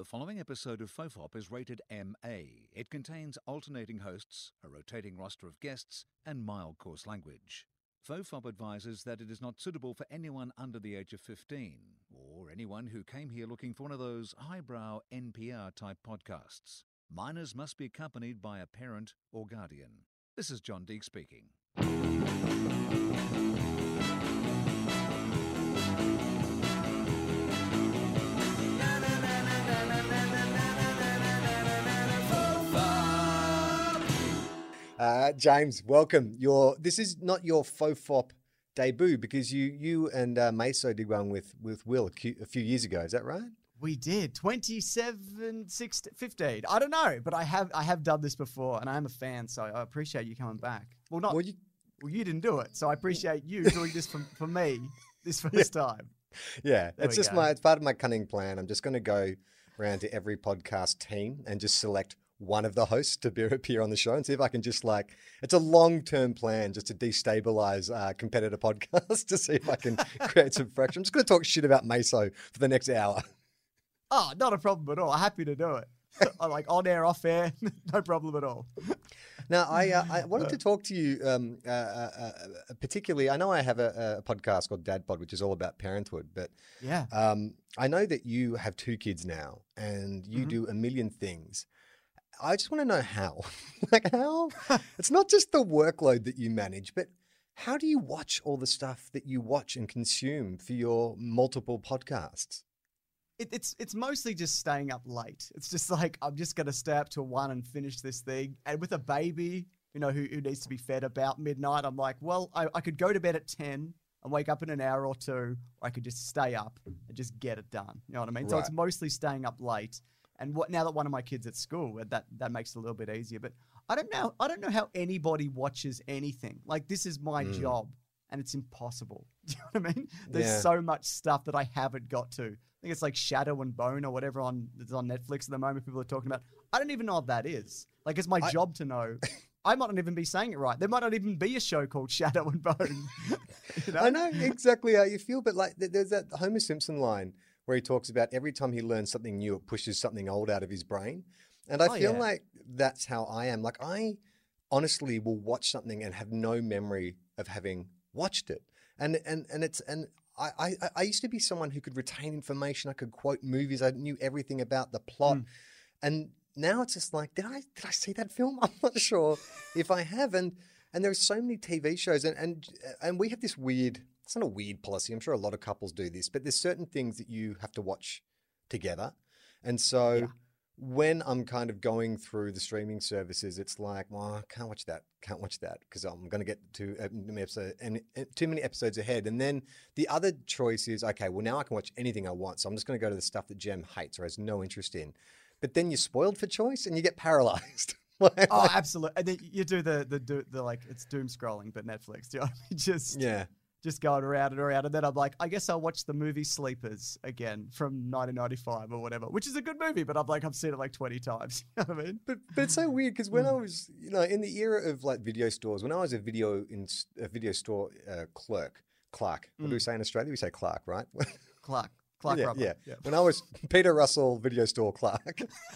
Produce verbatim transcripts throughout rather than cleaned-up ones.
The following episode of Fofop is rated M A. It contains alternating hosts, a rotating roster of guests, and mild coarse language. Fofop advises that it is not suitable for anyone under the age of fifteen, or anyone who came here looking for one of those highbrow N P R-type podcasts. Minors must be accompanied by a parent or guardian. This is John Deek speaking. Uh, James, welcome. Your this is not your Fofop debut because you you and uh, Meso did one with with Will a few, a few years ago. Is that right? We did twenty-seven, sixteen, fifteen. I don't know, but I have I have done this before, and I am a fan, so I appreciate you coming back. Well, not Well, you, well, you didn't do it, so I appreciate you doing this for for me this first time. yeah, There it's we just go. my it's part of my cunning plan. I'm just going to go around to every podcast team and just select one of the hosts to be, appear on the show and see if I can just like, it's a long-term plan just to destabilize uh, competitor podcasts to see if I can create some friction. I'm just going to talk shit about Meso for the next hour. Oh, not a problem at all. I'm happy to do it. I like on air, off air, no problem at all. Now, I uh, I wanted to talk to you um, uh, uh, uh, particularly. I know I have a, a podcast called Dad Pod, which is all about parenthood, but Yeah. um, I know that you have two kids now and you Mhm. do a million things. I just want to know how. like how? It's not just the workload that you manage, but how do you watch all the stuff that you watch and consume for your multiple podcasts? It, it's it's mostly just staying up late. It's just like, I'm just going to stay up till one and finish this thing. And with a baby, you know, who, who needs to be fed about midnight, I'm like, well, I, I could go to bed at ten and wake up in an hour or two, or I could just stay up and just get it done. You know what I mean? So it's Right. mostly staying up late. And what now that one of my kids at school, that that makes it a little bit easier. But I don't know. I don't know how anybody watches anything. Like, this is my Mm. job, and it's impossible. Do you know what I mean? There's Yeah. so much stuff that I haven't got to. I think it's like Shadow and Bone or whatever on that's on Netflix at the moment. People are talking about. I don't even know what that is. Like, it's my I- job to know. I might not even be saying it right. There might not even be a show called Shadow and Bone. You know? I know exactly how you feel, but like th- there's that Homer Simpson line where he talks about every time he learns something new, it pushes something old out of his brain. And I Oh, feel yeah. like that's how I am. Like I honestly will watch something and have no memory of having watched it. And and and it's and I, I, I used to be someone who could retain information. I could quote movies. I knew everything about the plot. Mm. And now it's just like, did I did I see that film? I'm not sure if I have. And and there's so many T V shows and and and we have this weird, it's not a weird policy. I'm sure a lot of couples do this, but there's certain things that you have to watch together. And so Yeah. when I'm kind of going through the streaming services, it's like, well, I can't watch that, can't watch that because I'm going to get to uh, too many episodes and uh, too many episodes ahead. And then the other choice is, okay, well now I can watch anything I want. So I'm just going to go to the stuff that Jem hates or has no interest in. But then you're spoiled for choice and you get paralyzed. Like- Oh, absolutely. And then you do the the do the like it's doom scrolling, but Netflix. Do you know what I mean? Just yeah. just going around and around, and then I'm like, I guess I'll watch the movie Sleepers again from nineteen ninety-five or whatever, which is a good movie, but I'm like, I've seen it like twenty times. You know what I mean? But but it's so weird because when I was, you know, in the era of like video stores, when I was a video in a video store uh, clerk, Clark. What do we say in Australia? We say Clark, right? Clark, Clark yeah, Rubber. yeah. When I was Peter Russell video store Clark,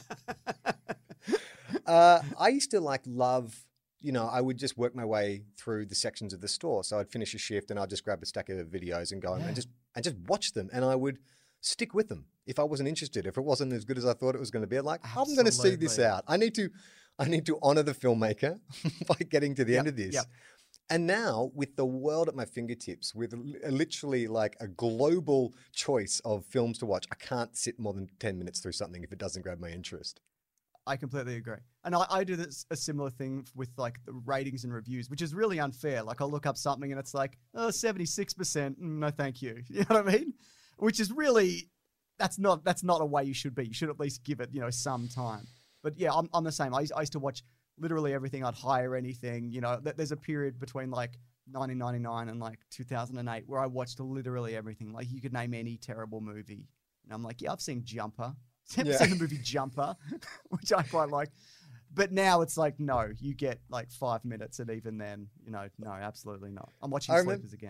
uh, I used to like love. You know, I would just work my way through the sections of the store. So I'd finish a shift and I'd just grab a stack of videos and go Yeah. and just and just watch them. And I would stick with them if I wasn't interested. If it wasn't as good as I thought it was going to be, I'm like, I'm going to see this Absolutely. out. I need to, I need to honor the filmmaker by getting to the Yep, end of this. yep. And now with the world at my fingertips, with li- literally like a global choice of films to watch, I can't sit more than ten minutes through something if it doesn't grab my interest. I completely agree. And I, I do this a similar thing with like the ratings and reviews, which is really unfair. Like I'll look up something and it's like, oh, seventy-six percent. Mm, no, thank you. You know what I mean? Which is really, that's not, that's not a way you should be. You should at least give it, you know, some time. But yeah, I'm, I'm the same. I used, I used to watch literally everything. I'd hire anything, you know, th- there's a period between like nineteen ninety-nine and like two thousand eight where I watched literally everything. Like you could name any terrible movie. And I'm like, yeah, I've seen Jumper. I've Yeah. seen the movie Jumper, which I quite like. But now it's like, no, you get like five minutes, and even then, you know, no, absolutely not. I'm watching I remem- Sleepers again.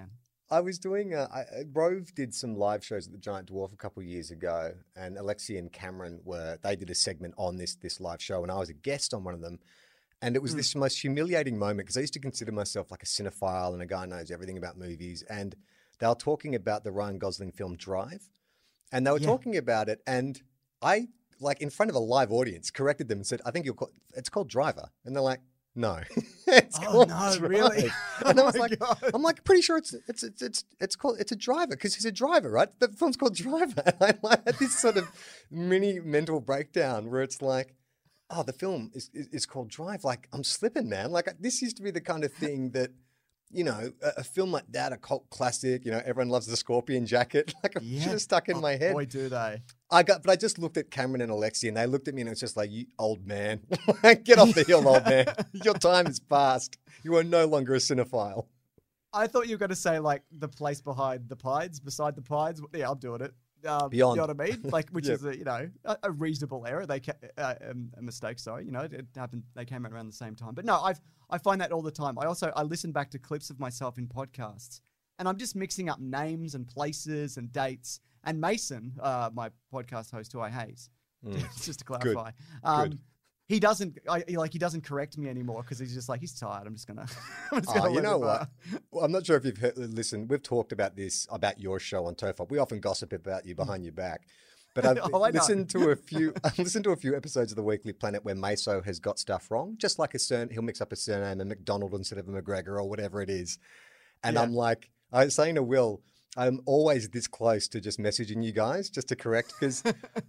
I was doing, uh, I, uh, Rove did some live shows at the Giant Dwarf a couple of years ago, and Alexi and Cameron were, they did a segment on this this live show, and I was a guest on one of them. And it was mm. this most humiliating moment because I used to consider myself like a cinephile and a guy who knows everything about movies. And they were talking about the Ryan Gosling film Drive, and they were yeah. talking about it, and I, like in front of a live audience, corrected them and said, I think you're call- it's called Driver. And they're like, no, it's oh, called no, Drive. really? And oh I was like, God. I'm like pretty sure it's it's it's it's, it's called it's a driver because he's a driver, right? The film's called Driver. And I like had this sort of mini mental breakdown where it's like, oh, the film is, is is called Drive. Like I'm slipping, man. Like this used to be the kind of thing that, you know, a, a film like that, a cult classic. You know, everyone loves the Scorpion jacket. Like it yeah. should have stuck in oh, my head. Boy, do they. I got, but I just looked at Cameron and Alexi, and they looked at me, and it was just like, "You old man, get off the hill, old man. Your time is past. You are no longer a cinephile." I thought you were going to say like the place behind the Pides, beside the Pides. Yeah, I'm doing it. Um, Beyond, you know what I mean? Like, which yeah. is a you know a, a reasonable error. They ca- uh, um, a mistake. Sorry, you know it, it happened. They came out around the same time. But no, I've I find that all the time. I also I listen back to clips of myself in podcasts, and I'm just mixing up names and places and dates. And Mason, uh, my podcast host, who I hate, mm. just to clarify, Good. um, Good. he doesn't I, he, like he doesn't correct me anymore because he's just like he's tired. I'm just gonna. I'm just Oh, gonna you let know him, what? uh, Well, I'm not sure if you've heard, listened. We've talked about this about your show on Tofop. We often gossip about you behind your back, but I've Oh, I know. listened to a few. I've listened to a few episodes of the Weekly Planet where Meso has got stuff wrong, just like a surname. He'll mix up a surname, a McDonald instead of a McGregor or whatever it is, and Yeah. I'm like, I was saying to Will, I'm always this close to just messaging you guys just to correct because,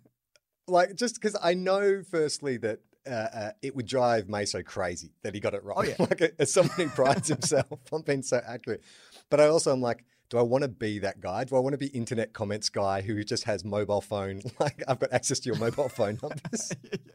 like, just because I know firstly that. Uh, uh, it would drive Meso crazy that he got it wrong. Oh, yeah. Like as someone who prides himself on being so accurate. But I also am like, do I want to be that guy? Do I want to be internet comments guy who just has mobile phone? Like I've got access to your mobile phone numbers.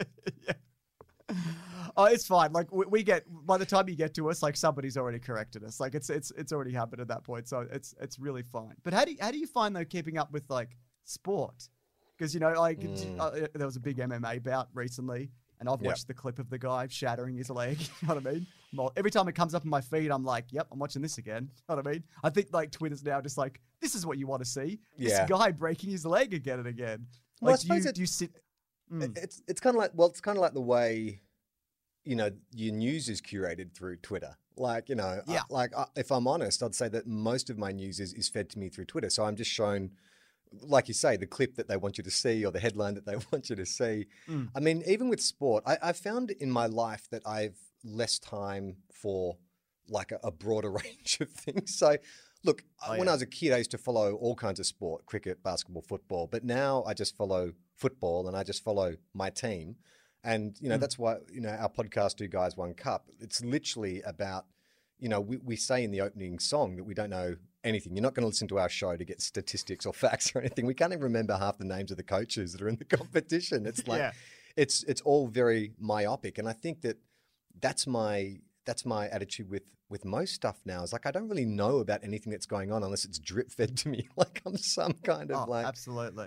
yeah. Oh, it's fine. Like we, we get by the time you get to us, like somebody's already corrected us. Like it's it's it's already happened at that point. So it's it's really fine. But how do you, how do you find though keeping up with like sport? Because you know like Mm. uh, there was a big M M A bout recently. And I've Yep. watched the clip of the guy shattering his leg. You know what I mean? Well, every time it comes up in my feed, I'm like, yep, I'm watching this again. You know what I mean? I think like Twitter's now just like, this is what you want to see. This Yeah. guy breaking his leg again and again. Well, I Like, do, you, suppose it- do you sit... Mm. It's it's kind of like well, it's kind of like the way, you know, your news is curated through Twitter. Like you know, Yeah. I, like I, if I'm honest, I'd say that most of my news is, is fed to me through Twitter. So I'm just shown, like you say, the clip that they want you to see or the headline that they want you to see. Mm. I mean, even with sport, I, I've found in my life that I've less time for like a, a broader range of things. So, look, Oh, when yeah. I was a kid, I used to follow all kinds of sport, cricket, basketball, football. But now I just follow football and I just follow my team. And, you know, Mm. that's why, you know, our podcast, Two Guys, One Cup, it's literally about, you know, we, we say in the opening song that we don't know anything. You're not going to listen to our show to get statistics or facts or anything. We can't even remember half the names of the coaches that are in the competition. It's like, Yeah. it's it's all very myopic. And I think that that's my that's my attitude with with most stuff now. Is like I don't really know about anything that's going on unless it's drip fed to me. Like I'm some kind of Oh, like absolutely.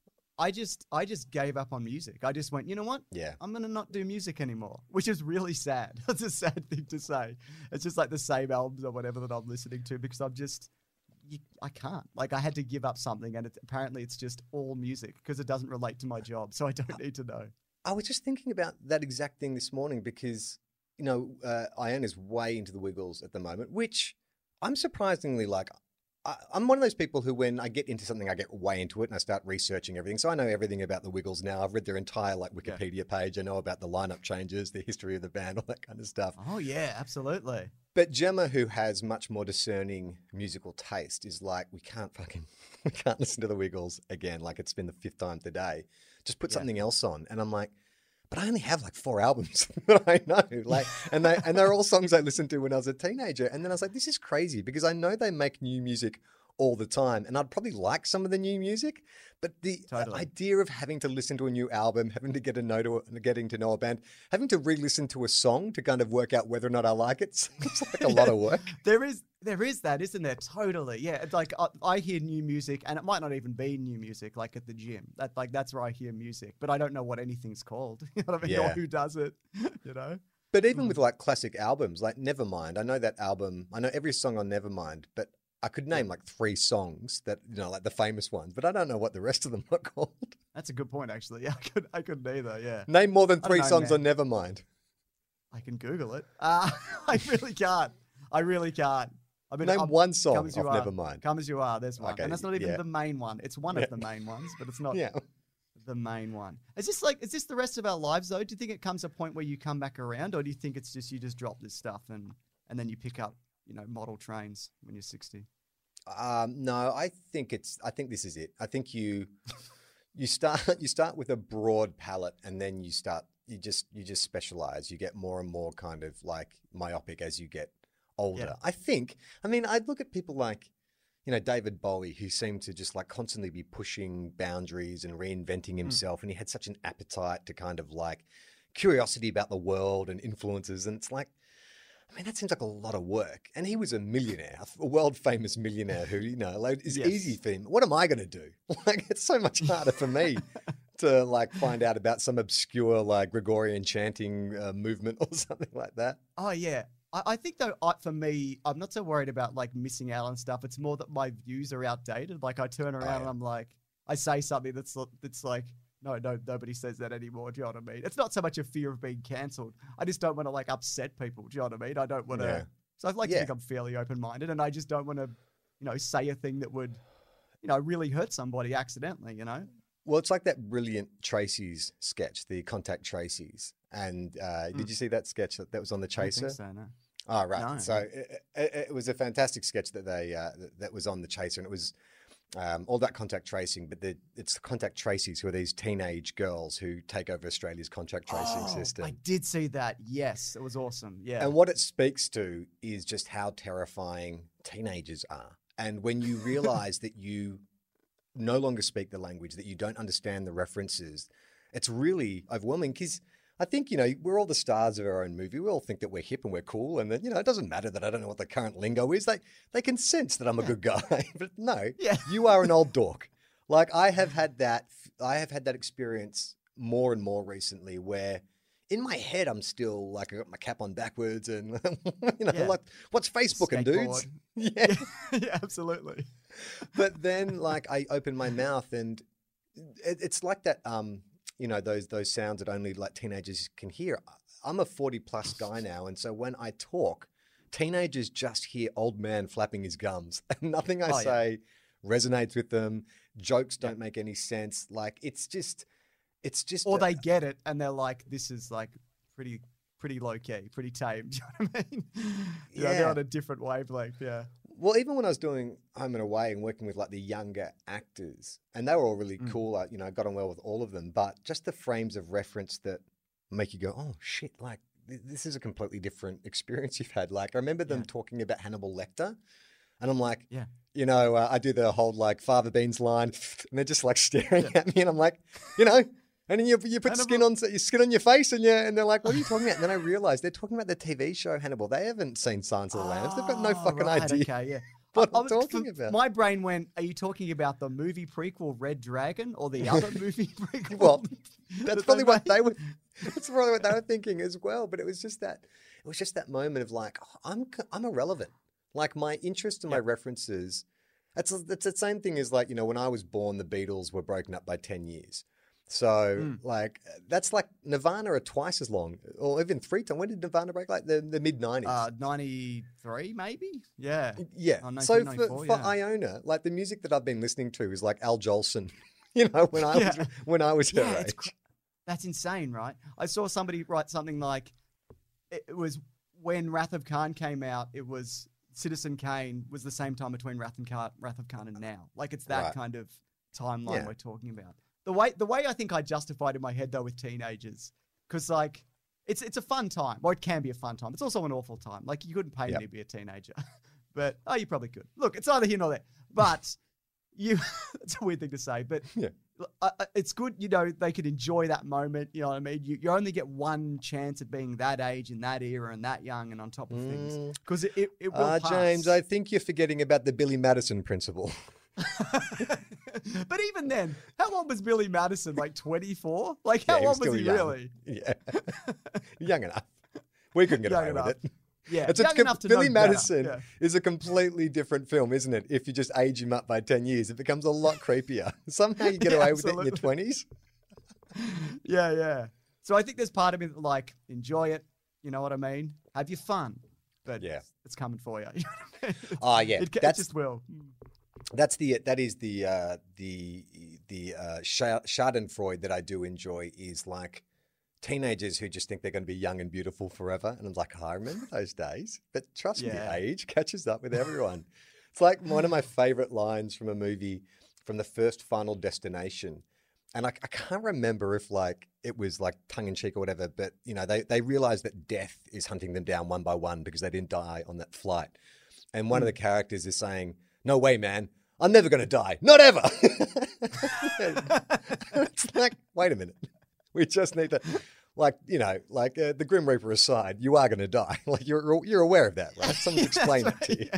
I just I just gave up on music. I just went, you know what? yeah. I'm going to not do music anymore, which is really sad. That's a sad thing to say. It's just like the same albums or whatever that I'm listening to because I'm just, you, I can't. Like I had to give up something and it, apparently it's just all music because it doesn't relate to my job. So I don't need to know. I was just thinking about that exact thing this morning because, you know, uh, Iona's way into the Wiggles at the moment, which I'm surprisingly like, I, I'm one of those people who when I get into something, I get way into it and I start researching everything. So I know everything about the Wiggles now. I've read their entire like Wikipedia page. I know about the lineup changes, the history of the band, all that kind of stuff. Oh yeah, absolutely. But Gemma, who has much more discerning musical taste, is like, we can't fucking, we can't listen to the Wiggles again. Like it's been the fifth time today. Just put Yeah. something else on. And I'm like, but I only have like four albums that I know. Like, and they and they're all songs I listened to when I was a teenager. And then I was like, this is crazy because I know they make new music all the time, and I'd probably like some of the new music, but the Totally. idea of having to listen to a new album, having to get a know to getting to know a band, having to re-listen to a song to kind of work out whether or not I like it seems like a lot of work. There is there is that, isn't there? Totally. Yeah. It's like I, I hear new music, and it might not even be new music, like at the gym. That like that's where I hear music, but I don't know what anything's called. You know what I mean? Or Yeah. who does it? You know? But even with like classic albums, like Nevermind, I know that album, I know every song on Nevermind, but I could name like three songs that, you know, like the famous ones, but I don't know what the rest of them are called. That's a good point, actually. Yeah, I could I couldn't either. Yeah, Name more than I don't three know, songs man. on Nevermind. I can Google it. Uh, I really can't. I really can't. I mean, Name um, one song Come As You off Are. Nevermind. Come As You Are. There's one, Okay, and that's not even yeah. the main one. It's one Yeah. of the main ones, but it's not Yeah. the main one. Is this like? Is this the rest of our lives though? Do you think it comes a point where you come back around, or do you think it's just you just drop this stuff and and then you pick up, you know, model trains when you're sixty? Um, no, I think it's. I think this is it. I think you, you start. You start with a broad palette, and then you start. You just. You just specialize. You get more and more kind of like myopic as you get older. Yeah. I think. I mean, I look at people like, you know, David Bowie, who seemed to just like constantly be pushing boundaries and reinventing himself, and he had such an appetite to kind of like curiosity about the world and influences, and it's like. I mean, that seems like a lot of work. And he was a millionaire, a world famous millionaire who, you know, like, it's Yes. easy for him. What am I going to do? Like, it's so much harder for me to like find out about some obscure like Gregorian chanting uh, movement or something like that. Oh yeah. I, I think though, I, for me, I'm not so worried about like missing out on stuff. It's more that my views are outdated. Like I turn around yeah. and I'm like, I say something that's that's like, no, no, nobody says that anymore. Do you know what I mean? It's not so much a fear of being cancelled. I just don't want to like upset people. Do you know what I mean? I don't want to. Yeah. So I'd like Yeah. to think I'm fairly open minded, and I just don't want to, you know, say a thing that would, you know, really hurt somebody accidentally. You know? Well, it's like that brilliant Tracy's sketch, the Contact Tracy's. And uh, did you see that sketch that, that was on the Hmm. I don't Chaser? think so, no. Oh, right. No. So it, it, it was a fantastic sketch that they uh, that- that was on the Chaser, and it was um, all that contact tracing. But the, it's the contact tracies who are these teenage girls who take over Australia's contact tracing Oh, system. I did see that. Yes, it was awesome. Yeah. And what it speaks to is just how terrifying teenagers are. And when you realize that you no longer speak the language, that you don't understand the references, it's really overwhelming because I think, you know, we're all the stars of our own movie. We all think that we're hip and we're cool and that, you know, it doesn't matter that I don't know what the current lingo is. They, they can sense that I'm a good guy. But no, Yeah. you are an old dork. Like I have had that, I have had that experience more and more recently where in my head, I'm still like, I got my cap on backwards and, you know, Yeah. like, what's Facebooking, dudes? Skateboard. Yeah. yeah, absolutely. But then, like, I open my mouth and it, it's like that, um, you know, those those sounds that only like teenagers can hear. I'm a forty plus guy now. And so when I talk, teenagers just hear old man flapping his gums and nothing I Oh, yeah. say resonates with them. Jokes don't make any sense. Like, it's just, it's just, Or a- they get it and they're like, this is like pretty pretty low key, pretty tame. Do you know what I mean? You know, they're Yeah. on a different wavelength. Yeah. Well, even when I was doing Home and Away and working with like the younger actors, and they were all really Mm. cool. I, you know, I got on well with all of them, but just the frames of reference that make you go, "Oh shit!" Like th- this is a completely different experience you've had. Like I remember them Yeah. talking about Hannibal Lecter, and I'm like, Yeah. you know, uh, I do the whole like Father Beans line, and they're just like staring at me, and I'm like, you know. And then you, you put skin on your skin on your face, and you and they're like, "What are you talking about?" And then I realized they're talking about the T V show Hannibal. They haven't seen Silence of the Lambs. They've got no Oh, fucking right, idea Okay, yeah. what I- I I'm was- talking for- about. My brain went, are you talking about the movie prequel Red Dragon or the other movie prequel? Well, that That's they probably what made? they were. That's probably what they were thinking as well. But it was just that. It was just that moment of like, oh, I'm I'm irrelevant. Like my interest and my references. That's it's the same thing as like, you know, when I was born, the Beatles were broken up by ten years. So Mm. like that's like Nirvana are twice as long, or even three times. When did Nirvana break? Like the, the mid nineties. Uh, ninety-three maybe? Yeah. Yeah. Oh, so for, nineteen for ninety-four, yeah. Iona, like the music that I've been listening to is like Al Jolson. You know, when I was Yeah. when I was her Yeah, age. it's cr- that's insane, right? I saw somebody write something like, it, it was when Wrath of Khan came out, it was Citizen Kane was the same time between Wrath, and Khan, Wrath of Khan and now. Like it's that Right. kind of timeline Yeah. we're talking about. The way the way I think I justified in my head though with teenagers, because like it's it's a fun time. Well, it can be a fun time. It's also an awful time. Like you couldn't pay Yep. me to be a teenager, but oh, you probably could. Look, it's either here nor there. But you, it's a weird thing to say, but Yeah. uh, uh, it's good, you know, they could enjoy that moment. You know what I mean? You, you only get one chance at being that age and that era and that young and on top of things Mm. because it, it, it will Ah, pass. James, I think you're forgetting about the Billy Madison principle. But even then, how old was Billy Madison? Like twenty-four? Like how Yeah, he was old was still he young. really? Yeah. Young enough. We couldn't get Young away enough. with it. Yeah, It's a, young com- enough to know Billy better. Madison Yeah. is a completely different film, isn't it? If you just age him up by ten years, it becomes a lot creepier. Somehow you get Yeah, away with it in absolutely. your twenties. Yeah, yeah. So I think there's part of me that like enjoy it. You know what I mean? Have your fun, but Yeah. it's, it's coming for you. You know what I mean? Ah, yeah. It, ca- it That's just will. That's the that is the uh, the the uh, Scha- Schadenfreude that I do enjoy is like teenagers who just think they're going to be young and beautiful forever, and I'm like, oh, I remember those days. But trust Yeah. me, age catches up with everyone. It's like one of my favorite lines from a movie from the first Final Destination, and I, I can't remember if like it was like tongue in cheek or whatever, but you know they they realize that death is hunting them down one by one because they didn't die on that flight, and one of the characters is saying, "No way, man. I'm never going to die. Not ever." It's like, wait a minute. We just need to, like, you know, like uh, the Grim Reaper aside, you are going to die. Like, you're you're aware of that, right? Someone's explained it to you.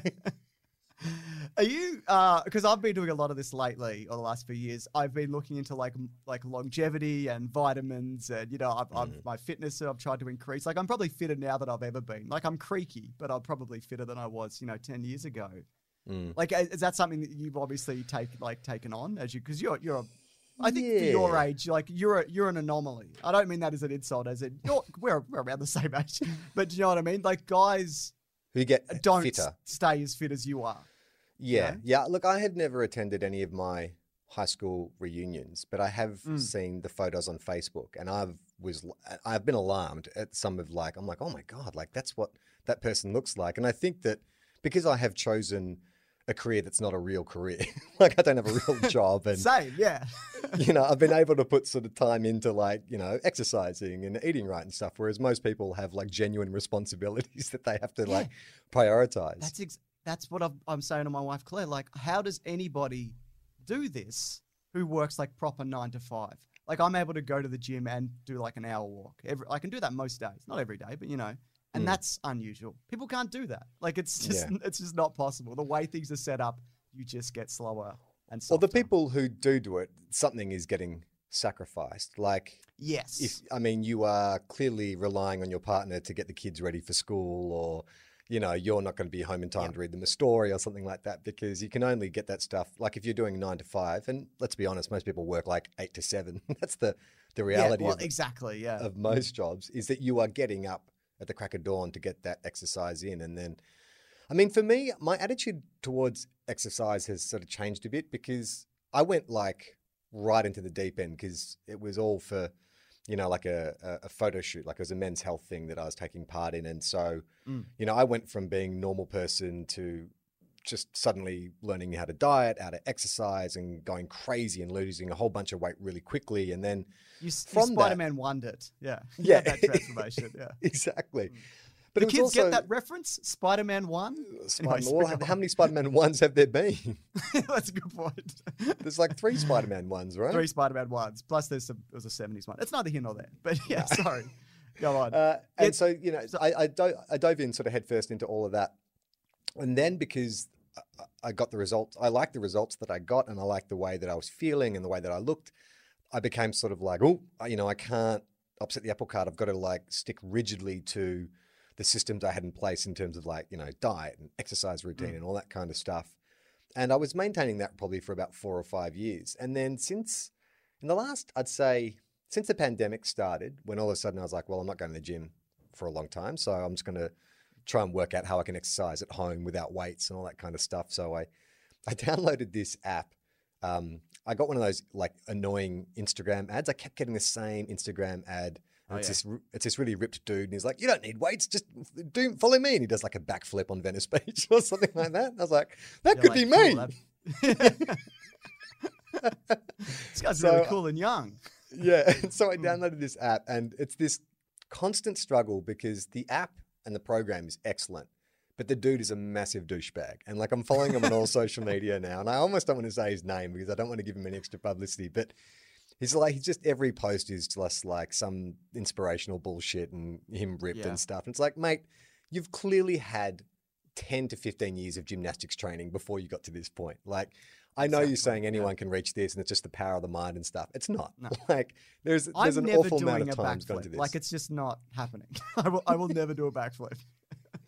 Are you? Because I've been doing a lot of this lately, or the last few years. I've been looking into like m- like longevity and vitamins, and you know, I've, Mm. I've my fitness. I've tried to increase. Like, I'm probably fitter now than I've ever been. Like, I'm creaky, but I'm probably fitter than I was, you know, ten years ago. Mm. Like, is is that something that you've obviously take like taken on as you? Because you're you're a I think for your Yeah. age, like you're a, you're an anomaly. I don't mean that as an insult, as in you're, we're, we're around the same age, but do you know what I mean? Like guys Who get don't fitter. s- stay as fit as you are. Yeah, know? yeah. Look, I had never attended any of my high school reunions, but I have Mm. seen the photos on Facebook, and I've was I've been alarmed at some of like I'm like, oh my god, like that's what that person looks like, and I think that because I have chosen a career that's not a real career, like I don't have a real job, and Same, yeah. you know, I've been able to put sort of time into like, you know, exercising and eating right and stuff, whereas most people have like genuine responsibilities that they have to like prioritize. That's ex- that's what I've, I'm saying to my wife Claire. Like, how does anybody do this who works like proper nine to five? Like, I'm able to go to the gym and do like an hour walk. Every, I can do that most days, not every day, but you know, and Mm. that's unusual. People can't do that. Like, it's just Yeah. it's just not possible. The way things are set up, you just get slower and Well, softer. the people who do do it, something is getting sacrificed. Like, yes, if I mean, you are clearly relying on your partner to get the kids ready for school, or you know, you're not going to be home in time Yeah. to read them a story or something like that, because you can only get that stuff. Like if you're doing nine to five, and let's be honest, most people work like eight to seven. That's the the reality yeah, well, of, exactly, yeah. of most jobs, is that you are getting up at the crack of dawn to get that exercise in, and then. I mean, for me, my attitude towards exercise has sort of changed a bit, because I went like right into the deep end because it was all for, you know, like a, a, a photo shoot, like it was a men's health thing that I was taking part in. And so, Mm. you know, I went from being a normal person to just suddenly learning how to diet, how to exercise, and going crazy and losing a whole bunch of weight really quickly. And then You, s- you from that- Spider-Man wondered, yeah, You Yeah. had that transformation, yeah. exactly. But The it was kids also, get that reference? Spider-Man one? Spider-Man, Anyway, well, sorry, go how on. many Spider-Man ones have there been? That's a good point. There's like three Spider-Man ones, right? Three Spider-Man ones. Plus there's some, there was a seventies one. It's neither here nor there. But yeah, sorry. Go on. Uh, and It- so, you know, I, I, dove, I dove in sort of headfirst into all of that. And then because I- I got the results, I liked the results that I got, and I liked the way that I was feeling and the way that I looked, I became sort of like, oh, you know, I can't upset the apple cart. I've got to like stick rigidly to the systems I had in place in terms of like, you know, diet and exercise routine and all that kind of stuff. And I was maintaining that probably for about four or five years. And then since, in the last, I'd say, since the pandemic started, when all of a sudden I was like, well, I'm not going to the gym for a long time, so I'm just going to try and work out how I can exercise at home without weights and all that kind of stuff. So I, I downloaded this app. Um, I got one of those like annoying Instagram ads. I kept getting the same Instagram ad. And Oh, it's yeah. this r- it's this really ripped dude, and he's like, "You don't need weights, just do follow me." And he does like a backflip on Venice Beach or something like that. And I was like, "That You're could like, be me." cool, that- this guy's really So- cool and young. Yeah. And so I Hmm. downloaded this app, and it's this constant struggle because the app and the program is excellent, but the dude is a massive douchebag. And like I'm following him on all social media now, and I almost don't want to say his name because I don't want to give him any extra publicity, but he's like, he's just, every post is just like some inspirational bullshit and him ripped Yeah. and stuff. And it's like, mate, you've clearly had ten to fifteen years of gymnastics training before you got to this point. Like, I know you're Exactly, saying yeah. anyone can reach this and it's just the power of the mind and stuff. It's not. No. Like, there's there's I'm an never awful amount doing of a times gone to backflip. this. Like, it's just not happening. I will, I will never do a backflip.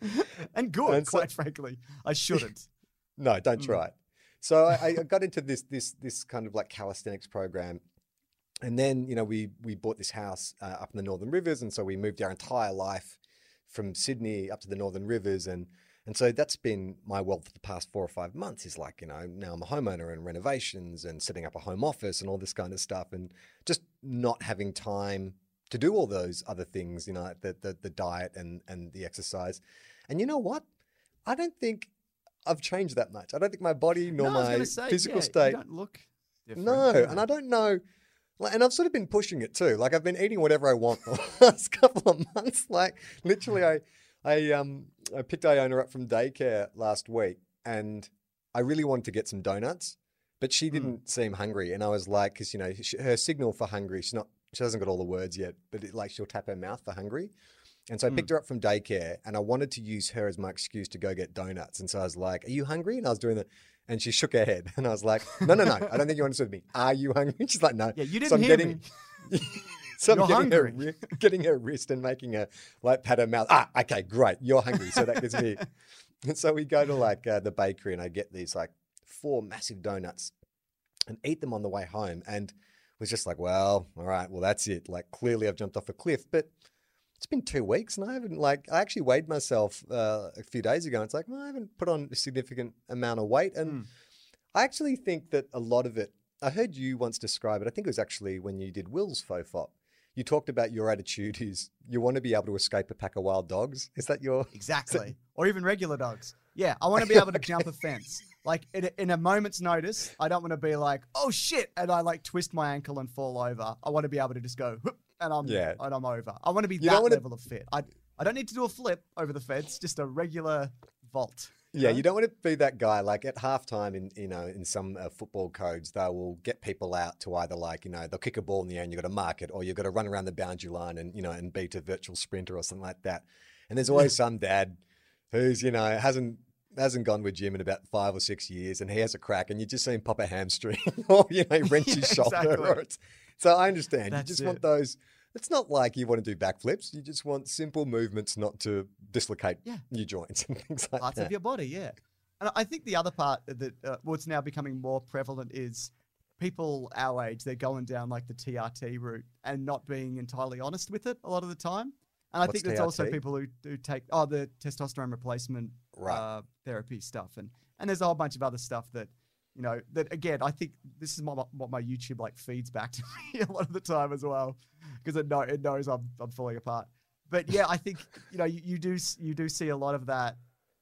And good, And so- quite frankly. I shouldn't. No, don't Mm. try it. So I, I got into this this this kind of like calisthenics program, and then you know we we bought this house uh, up in the Northern Rivers, and so we moved our entire life from Sydney up to the Northern Rivers, and and so that's been my world for the past four or five months. Is like you know now I'm a homeowner and renovations and setting up a home office and all this kind of stuff, and just not having time to do all those other things. You know the the, the diet and and the exercise, and you know what? I don't think I've changed that much. I don't think my body nor No, I was my gonna say, physical yeah, state. You don't look different. No, do and you? I don't know. Like, and I've sort of been pushing it too. Like I've been eating whatever I want the last couple of months. Like literally, I, I um, I picked Iona up from daycare last week, and I really wanted to get some donuts, but she didn't seem hungry, and I was like, because you know she, her signal for hungry, she's not, she hasn't got all the words yet, but it, like she'll tap her mouth for hungry. And so I picked her up from daycare, and I wanted to use her as my excuse to go get donuts. And so I was like, "Are you hungry?" And I was doing that, and she shook her head, and I was like, "No, no, no, I don't think you understood me. Are you hungry?" And she's like, "No." Yeah, you didn't so I'm hear getting, me. so I'm You're getting her, hungry. ri- getting her wrist and making her like pat her mouth. Ah, okay, great. You're hungry, so that gives me. And so we go to like uh, the bakery, and I get these like four massive donuts, and eat them on the way home, and was just like, "Well, all right, well that's it. Like clearly I've jumped off a cliff, but." It's been two weeks and I haven't like, I actually weighed myself uh, a few days ago and it's like, well, I haven't put on a significant amount of weight. And Mm. I actually think that a lot of it, I heard you once describe it. I think it was actually when you did Will's Fofop. You talked about your attitude is you want to be able to escape a pack of wild dogs. Is that your, Exactly. Or even regular dogs. Yeah, I want to be able to jump a fence. Like in a, in a moment's notice, I don't want to be like, oh shit, and I like twist my ankle and fall over. I want to be able to just go, whoop, and I'm Yeah. and I'm over. I want to be You don't that wanna- level of fit. I I don't need to do a flip over the fence, just a regular vault. yeah, know? you don't want to be that guy. Like at halftime in, you know, in some uh, football codes, they will get people out to either like, you know, they'll kick a ball in the air and you've got to mark it, or you've got to run around the boundary line and, you know, and beat a virtual sprinter or something like that. And there's always some dad who's, you know, hasn't, hasn't gone with gym in about five or six years and he has a crack and you just see him pop a hamstring or, you know, wrench his Yeah, shoulder. exactly. Or it's, so I understand. That's you just it. want those. It's not like you want to do backflips. You just want simple movements not to dislocate Yeah. your joints and things like Parts that. of your body, yeah. And I think the other part that uh, what's now becoming more prevalent is people our age, they're going down like the T R T route and not being entirely honest with it a lot of the time. And I What's think there's also T R T? people who, who take, oh, the testosterone replacement Right. uh, therapy stuff. And, and there's a whole bunch of other stuff that, you know, that again, I think this is what, what my YouTube like feeds back to me a lot of the time as well, because it, know, it knows I'm, I'm falling apart. But yeah, I think, you know, you, you do s- you do see a lot of that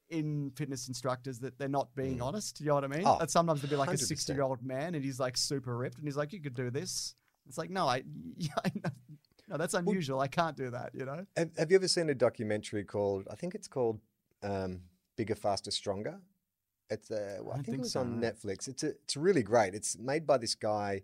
in fitness instructors that they're not being honest. You know what I mean? Oh, That sometimes they'll be like a one hundred percent. sixty year old man and he's like super ripped and he's like, you could do this. It's like, no, I, yeah, I know. No, that's unusual. I can't do that, you know? Have, have you ever seen a documentary called, I think it's called um, Bigger, Faster, Stronger? It's uh, well, I, don't think, it think was so, on no. Netflix. It's a, it's really great. It's made by this guy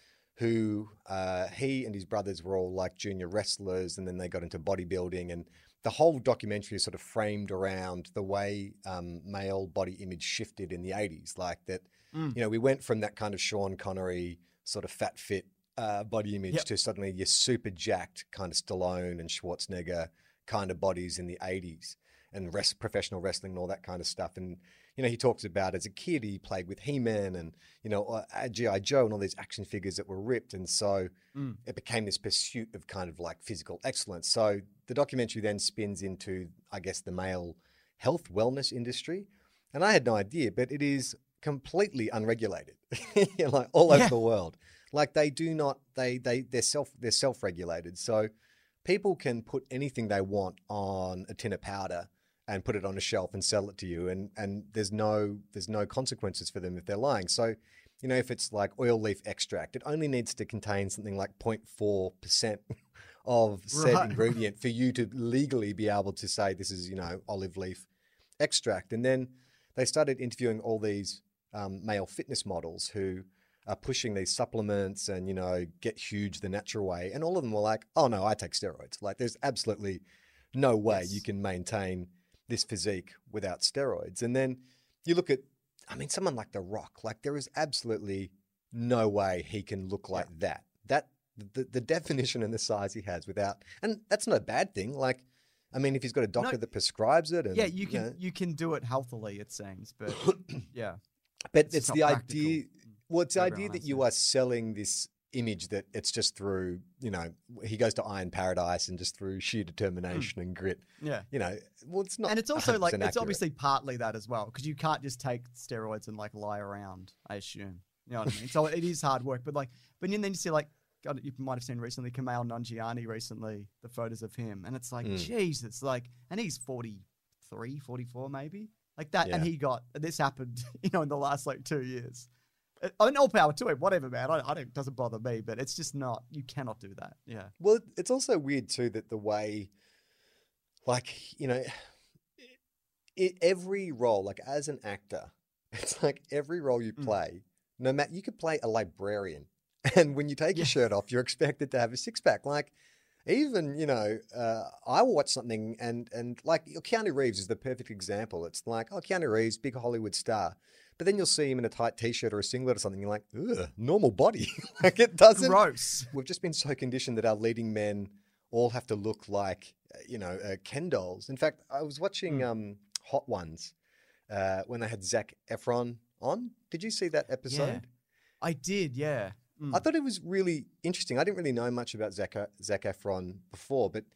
who uh, he and his brothers were all like junior wrestlers, and then they got into bodybuilding, and the whole documentary is sort of framed around the way um, male body image shifted in the eighties. Like that, Mm. you know, we went from that kind of Sean Connery sort of fat fit uh, body image Yep. to suddenly your super jacked kind of Stallone and Schwarzenegger kind of bodies in the eighties, and rest, professional wrestling and all that kind of stuff. And you know, he talks about as a kid he played with He-Man and you know uh, G I Joe and all these action figures that were ripped, and so Mm. it became this pursuit of kind of like physical excellence. So the documentary then spins into, I guess, the male health wellness industry, and I had no idea, but it is completely unregulated, you know, like all over Yeah. the world. Like they do not, they they they're self they're self regulated. So people can put anything they want on a tin of powder and put it on a shelf and sell it to you, and and there's no there's no consequences for them if they're lying. So, you know, if it's like oil leaf extract, it only needs to contain something like zero point four percent of said Right. ingredient for you to legally be able to say this is, you know, olive leaf extract. And then they started interviewing all these um, male fitness models who are pushing these supplements and, you know, get huge the natural way. And all of them were like, oh no, I take steroids. Like there's absolutely no way Yes. you can maintain this physique without steroids. And then you look at, I mean, someone like The Rock, like there is absolutely no way he can look like that. That the, the definition and the size he has without, and that's not a bad thing. Like, I mean, if he's got a doctor No, that prescribes it, and yeah, you can know, you can do it healthily, it seems, but yeah, but it's it's, just the not idea. practical Well, it's the for idea everyone that else, you yeah. are selling this image that it's just through, you know, he goes to Iron Paradise and just through sheer determination and grit. yeah. You know, well, it's not. And it's also like one hundred percent it's accurate. obviously partly that as well, because you can't just take steroids and like lie around. I assume, you know what I mean. So it is hard work, but like, but then you see like, God, you might have seen recently Kumail Nanjiani recently, the photos of him, and it's like, Mm. Jesus, like, and he's forty-three, forty-four maybe, like that, and Yeah. he got this happened, you know, in the last like two years. Uh, I mean, all power to him, whatever, man. I, I don't, it doesn't bother me, but it's just not. You cannot do that. Yeah. Well, it's also weird too that the way, like, you know, it, every role, like as an actor, it's like every role you Mm. play, no matter, you could play a librarian. And when you take Yeah. your shirt off, you're expected to have a six pack. Like, even, you know, uh, I will watch something and, and like Keanu Reeves is the perfect example. It's like, oh, Keanu Reeves, big Hollywood star. But then you'll see him in a tight t-shirt or a singlet or something. You're like, ugh, normal body. Like it doesn't. Gross. We've just been so conditioned that our leading men all have to look like, uh, you know, uh, Ken dolls. In fact, I was watching Mm. um, Hot Ones uh, when they had Zac Efron on. Did you see that episode? Yeah. I did, yeah. Mm. I thought it was really interesting. I didn't really know much about Zac, Zac Efron before, but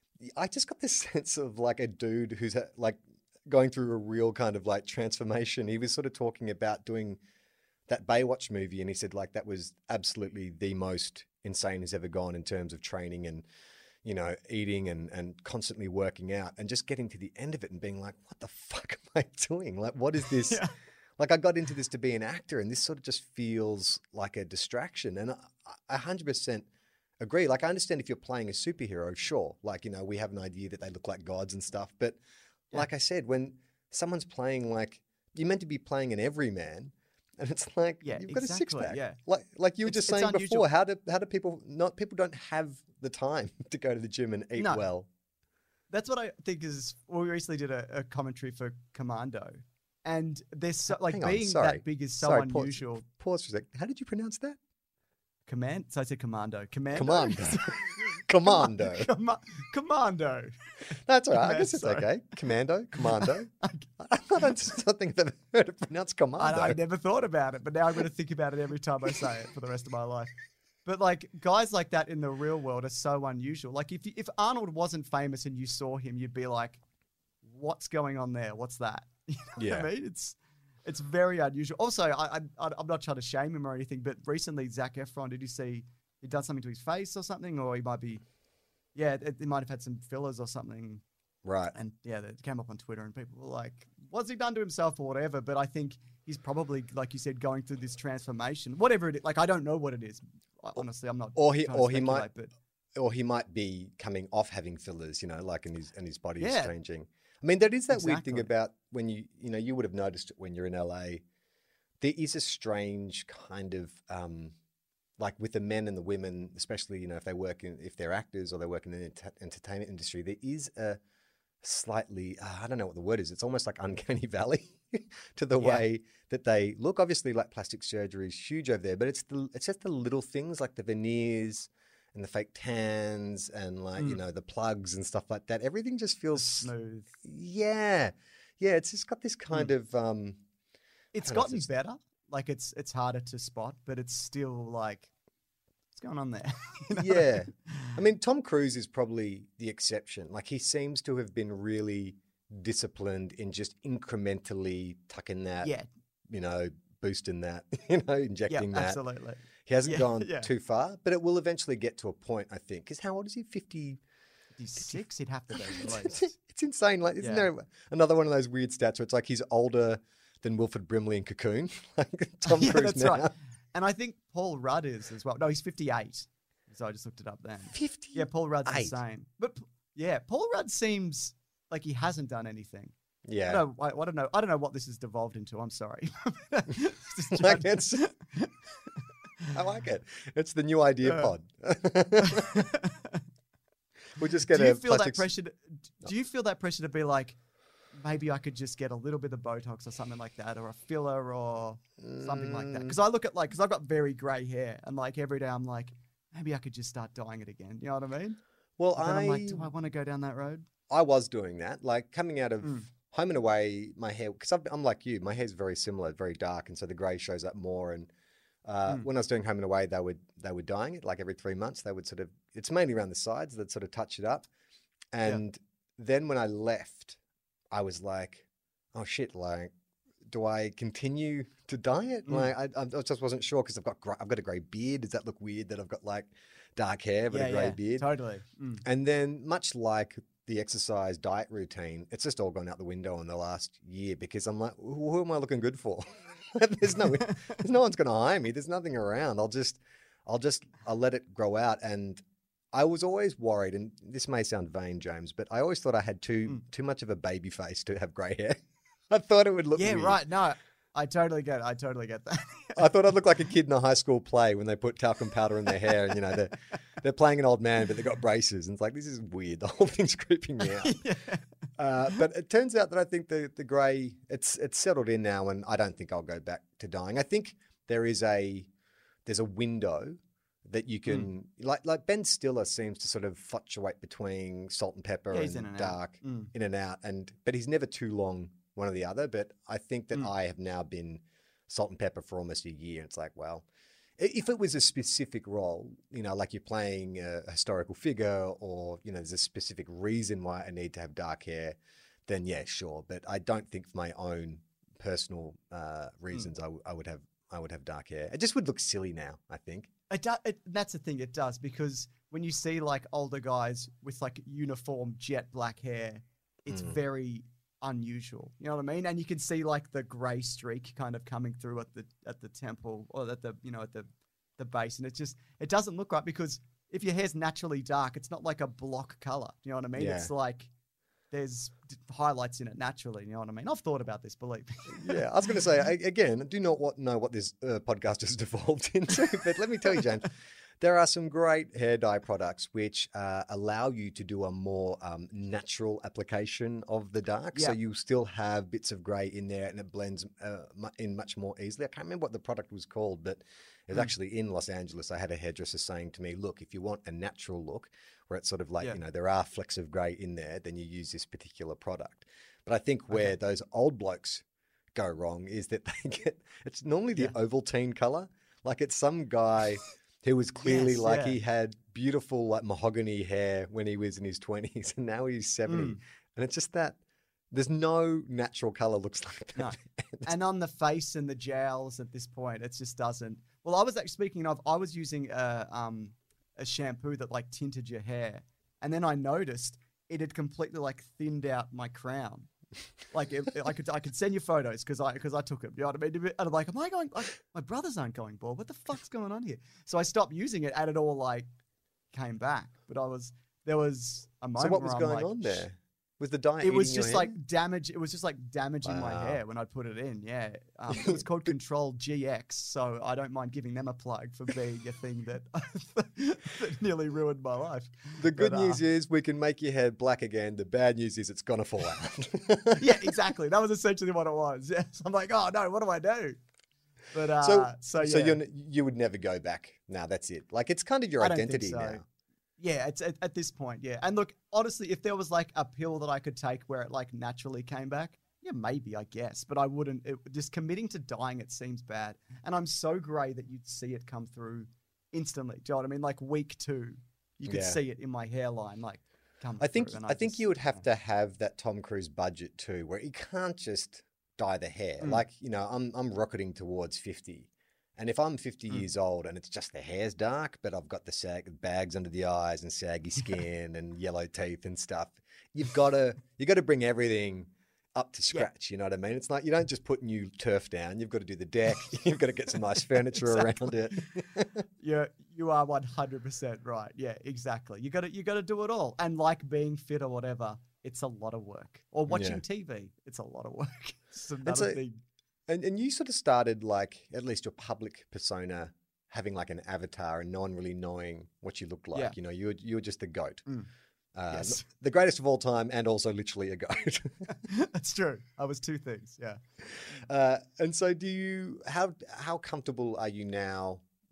I just got this sense of like a dude who's ha- like going through a real kind of like transformation. He was sort of talking about doing that Baywatch movie, and he said like that was absolutely the most insane he's ever gone in terms of training and, you know, eating and, and constantly working out, and just getting to the end of it and being like, what the fuck am I doing? Like, what is this? Yeah. Like I got into this to be an actor, and this sort of just feels like a distraction. And I a hundred percent agree. Like I understand if you're playing a superhero, sure. Like, you know, we have an idea that they look like gods and stuff. But Yeah. like I said, when someone's playing like, you're meant to be playing an everyman, and it's like Yeah, you've got a six exactly, pack. yeah. Like like you were It's- just it's saying unusual. before, how do how do people not people don't have the time to go to the gym and eat No. well. That's what I think is. Well, we recently did a, a commentary for Commando, and there's so, like Hang on, being sorry. that big is so Sorry, pause. unusual. Pause for a sec. How did you pronounce that? Command. So I said Commando. Commando. Commando. Commando. Comma- Commando. That's all right. I Command, guess it's sorry. okay. Commando. Commando. I don't, I don't think I've ever heard it pronounced commando. I, I never thought about it, but now I'm going to think about it every time I say it for the rest of my life. But like guys like that in the real world are so unusual. Like if you, if Arnold wasn't famous and you saw him, you'd be like, "What's going on there? What's that?" You know Yeah. what I mean? It's it's very unusual. Also, I, I I'm not trying to shame him or anything, but recently Zac Efron, did you see he done something to his face or something, or he might be, yeah, it, it might have had some fillers or something. Right. And yeah, that came up on Twitter, and people were like, "What's he done to himself or whatever?" But I think he's probably, like you said, going through this transformation, whatever it is. Like I don't know what it is. Honestly, I'm not. Or he, trying to or he might, speculate, or he might be coming off having fillers. You know, like and his and his body is Yeah. changing. I mean, there is that weird thing Exactly. about when you, you know, you would have noticed it when you're in L A. There is a strange kind of, um, like with the men and the women, especially, you know, if they work in, if they're actors or they work in the ent- entertainment industry, there is a slightly, uh, I don't know what the word is. It's almost like uncanny valley to the Yeah. way that they look. Obviously, like plastic surgery is huge over there, but it's the, it's just the little things like the veneers and the fake tans and like, you Mm. know, the plugs and stuff like that. Everything just feels smooth. yeah. Yeah, it's just got this kind of um It's don't know, gotten it's- better. Like it's it's harder to spot, but it's still like, what's going on there? You know what I yeah. mean? I mean, Tom Cruise is probably the exception. Like he seems to have been really disciplined in just incrementally tucking that, Yeah. you know, boosting that, you know, Yeah. injecting that. Absolutely. He hasn't Yeah, gone yeah. too far, but it will eventually get to a point, I think. Because how old is he? fifty fifty-six, he'd have to be at It's, least. it's insane. Like, isn't Yeah. there another one of those weird stats where it's like he's older than Wilfred Brimley in Cocoon? Like Tom Yeah, Cruise that's now. right. And I think Paul Rudd is as well. No, he's fifty-eight. So I just looked it up then. fifty? Yeah, Paul Rudd's Eight. insane. But p- yeah, Paul Rudd seems like he hasn't done anything. I Yeah. don't, I, I don't know. I don't know what this has devolved into. I'm sorry. Just Like trying- it's, I like it. It's the new idea Yeah. pod. We'll just get do you a feel that plastic. pressure? To, do you feel that pressure to be like, maybe I could just get a little bit of Botox or something like that, or a filler or something like that? Mm. Because I look at like, because I've got very grey hair, and like every day I'm like, maybe I could just start dyeing it again. You know what I mean? Well, But then I I'm like, do I want to go down that road? I was doing that. Like coming out of Mm. Home and Away, my hair, because I'm like you, my hair's very similar, very dark. And so the grey shows up more. And uh, Mm. when I was doing Home and Away, they would, they were dyeing it like every three months. They would sort of, it's mainly around the sides that sort of touch it up. And then when I left, I was like, oh shit, like, do I continue to dye it? Mm. Like, I, I just wasn't sure because I've got gr- I've got a grey beard. Does that look weird that I've got like dark hair but yeah, a grey yeah, beard? totally. Mm. And then, much like the exercise diet routine, it's just all gone out the window in the last year because I'm like, who who am I looking good for? there's no, there's no one's going to hire me. There's nothing around. I'll just, I'll just, I'll let it grow out. And I was always worried, and this may sound vain, James, but I always thought I had too Mm. too much of a baby face to have grey hair. I thought it would look Yeah, weird. right. No, I totally get it. I totally get that. I thought I'd look like a kid in a high school play when they put talcum powder in their hair, and you know they're they're playing an old man, but they've got braces, and it's like this is weird. The whole thing's creeping me out. yeah. Uh, but it turns out that I think the the grey it's it's settled in now, and I don't think I'll go back to dyeing. I think there is a there's a window that you can like like Ben Stiller seems to sort of fluctuate between salt and pepper Yeah, he's in and and out. dark Mm. in and out, and but he's never too long one or the other. But I think that Mm. I have now been salt and pepper for almost a year. It's like, well, i- if it was a specific role, you know, like you're playing a historical figure, or you know, there's a specific reason why I need to have dark hair, then yeah, sure. But I don't think for my own personal uh, reasons, I, w- I would have I would have dark hair. It just would look silly now, I think. It, do, it that's the thing. It does, because when you see like older guys with like uniform jet black hair, it's Mm. very unusual. You know what I mean? And you can see like the grey streak kind of coming through at the at the temple, or at the you know at the the base, and it just it doesn't look right, because if your hair's naturally dark, it's not like a block color. You know what I mean? Yeah. It's like there's d- highlights in it naturally. You know what I mean? I've thought about this, believe me. Yeah, I was going to say I, again, I do not what, know what this uh, podcast has devolved into, but let me tell you, James, there are some great hair dye products which uh, allow you to do a more um, natural application of the dark. So Yeah. you still have bits of grey in there, and it blends uh, mu- in much more easily. I can't remember what the product was called, but it was Mm. actually in Los Angeles. I had a hairdresser saying to me, "Look, if you want a natural look, where it's sort of like Yeah. you know there are flecks of grey in there, then you use this particular product." But I think where Okay. those old blokes go wrong is that they get it's normally the Yeah. Ovaltine color. Like it's some guy who was clearly Yes, like yeah. he had beautiful like mahogany hair when he was in his twenties, and now he's seventy, Mm. and it's just that there's no natural color looks like that. No. And on the face and the jowls at this point, it just doesn't. Well, I was actually speaking of, I was using a um a shampoo that like tinted your hair, and then I noticed it had completely like thinned out my crown. Like it, I could I could send you photos because I because I took it. You know what I mean? And I'm like, am I going? Like, my brothers aren't going bald. What the fuck's going on here? So I stopped using it, and it all like came back. But I was there was a moment. So what was where I'm going like, on there? Was the dye? It was eating your just hair? like damage. It was just like damaging my Wow. hair when I put it in. Yeah, um, it was called Control G X. So I don't mind giving them a plug for being a thing that, that nearly ruined my life. The good but, uh, news is we can make your hair black again. The bad news is it's gonna fall out. Yeah, exactly. That was essentially what it was. Yes, I'm like, oh no, what do I do? But uh, so, so, yeah. so you're, n- you would never go back. Now that's it. Like it's kind of your I don't think identity so. now. Yeah, it's at, at this point, yeah. And look, honestly, if there was like a pill that I could take where it like naturally came back, yeah, maybe, I guess. But I wouldn't. It, just committing to dying it seems bad. And I'm so grey that you'd see it come through instantly. Do you know what I mean? Like week two, you could Yeah. see it in my hairline, like come I think through. And I, think just- you would have yeah. to have that Tom Cruise budget too, where you can't just dye the hair. Mm. Like you know, I'm I'm rocketing towards fifty, and if I'm fifty Mm. years old and it's just the hair's dark, but I've got the sag bags under the eyes and saggy skin and yellow teeth and stuff, you've got to you got to bring everything up to scratch. You know what I mean? It's like you don't just put new turf down. You've got to do the deck. You've got to get some nice furniture around it. Yeah, you are one hundred percent right. Yeah, exactly. You got to you got to do it all. And like being fit or whatever, it's a lot of work. Or watching Yeah. T V, it's a lot of work. It's And another so- thing. And and you sort of started like at least your public persona having like an avatar and no one really knowing what you looked like. Yeah. You know, you were you were just the goat, Mm. uh, Yes. the greatest of all time, and also literally a goat. That's true. I was two things. Yeah. uh, and so, do you how how comfortable are you now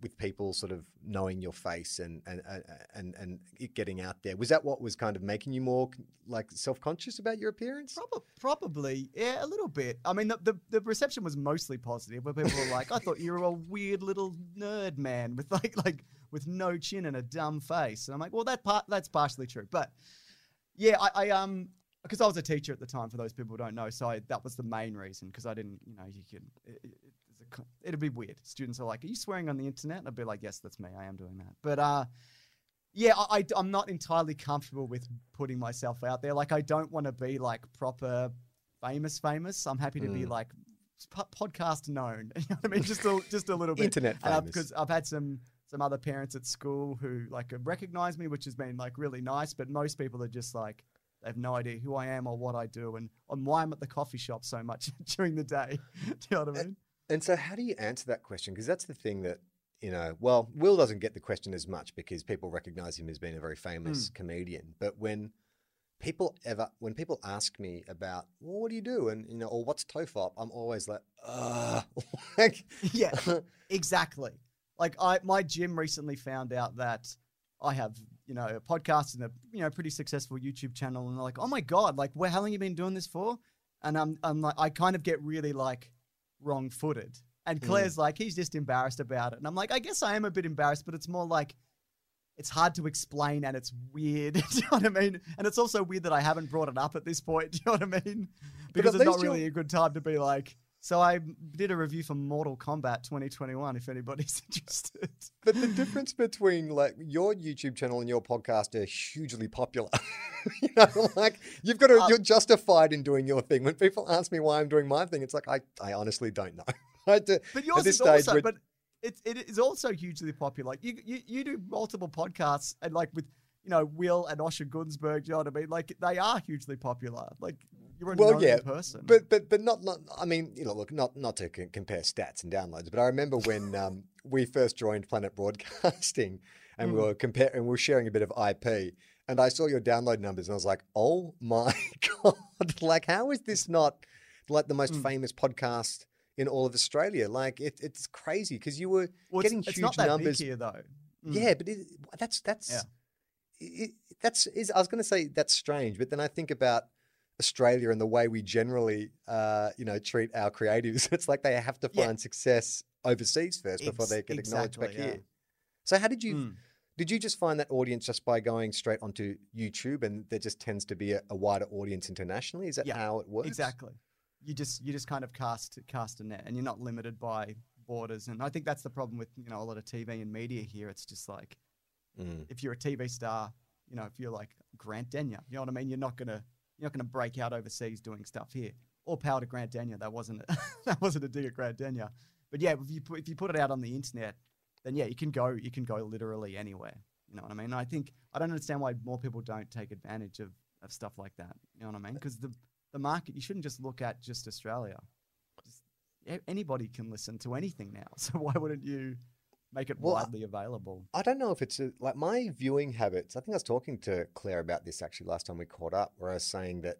with people sort of knowing your face and and and and it getting out there? Was that what was kind of making you more like self-conscious about your appearance? Probably, probably, yeah, a little bit. I mean, the, the the reception was mostly positive, where people were like, "I thought you were a weird little nerd man with like like with no chin and a dumb face," and I'm like, "Well, that part that's partially true, but yeah, I, I um." Because I was a teacher at the time, for those people who don't know, so I, that was the main reason. Because I didn't, you know, you could, it, it, it's a, it'd be weird. Students are like, "Are you swearing on the internet?" And I'd be like, "Yes, that's me. I am doing that." But uh, yeah, I, I, I'm not entirely comfortable with putting myself out there. Like, I don't want to be like proper famous, famous. I'm happy to mm. be like p- podcast known. You know what I mean? Just a, just a little bit internet famous. Because I've had some some other parents at school who like recognize me, which has been like really nice. But most people are just like, they have no idea who I am or what I do and on why I'm at the coffee shop so much during the day. Do you know what I mean? And, and so how do you answer that question? Because that's the thing that, you know, well, Will doesn't get the question as much because people recognize him as being a very famous mm. comedian. But when people ever, when people ask me about, well, what do you do? And, you know, or what's Tofop? I'm always like, ugh. like, yeah, exactly. Like I, my gym recently found out that I have, you know, a podcast and a, you know, pretty successful YouTube channel. And they're like, "Oh my God, like, where, how long have you been doing this for?" And I'm, I'm like, I kind of get really like wrong footed. And Claire's mm. like, he's just embarrassed about it. And I'm like, I guess I am a bit embarrassed, but it's more like, it's hard to explain and it's weird. Do you know what I mean? And it's also weird that I haven't brought it up at this point. Do you know what I mean? Because it's not really you're... a good time to be like, so I did a review for Mortal Kombat twenty twenty-one, if anybody's interested. But the difference between like your YouTube channel and your podcast are hugely popular. you know, like you've got to, um, you're justified in doing your thing. When people ask me why I'm doing my thing, it's like, I, I honestly don't know. I do, but yours is also, but it, it is also hugely popular. Like you, you, you do multiple podcasts and like with, you know, Will and Osher Gunsberg, you know what I mean? Like they are hugely popular. Like you're a well, known yeah, person. But but but not not. I mean, you know, look, not not to c- compare stats and downloads, but I remember when um, we first joined Planet Broadcasting, and mm. we were comparing, and we were sharing a bit of I P, and I saw your download numbers, and I was like, oh my God, like how is this not like the most mm. famous podcast in all of Australia? Like it, it's crazy because you were well, getting it's, huge it's not that numbers big here, though. Mm. Yeah, but it, that's that's. Yeah. It, that's is I was going to say that's strange, but then I think about Australia and the way we generally, uh, you know, treat our creatives. It's like they have to find yeah. success overseas first before Ex- they get acknowledged exactly, back yeah. here. So how did you, mm. did you just find that audience just by going straight onto YouTube, and there just tends to be a, a wider audience internationally? Is that yeah, how it works? Exactly. You just you just kind of cast cast a net, and you're not limited by borders. And I think that's the problem with, you know, a lot of T V and media here. It's just like, mm. if you're a T V star, you know, if you're like Grant Denyer, you know what I mean? You're not gonna you're not gonna break out overseas doing stuff here. All power to Grant Denyer. That wasn't a, that wasn't a dig at Grant Denyer. But yeah, if you put, if you put it out on the internet, then yeah, you can go you can go literally anywhere. You know what I mean? I think I don't understand why more people don't take advantage of, of stuff like that. You know what I mean? Because the the market, you shouldn't just look at just Australia. Just, anybody can listen to anything now. So why wouldn't you make it well, widely available? I don't know if it's a, like my viewing habits. I think I was talking to Claire about this actually last time we caught up, where I was saying that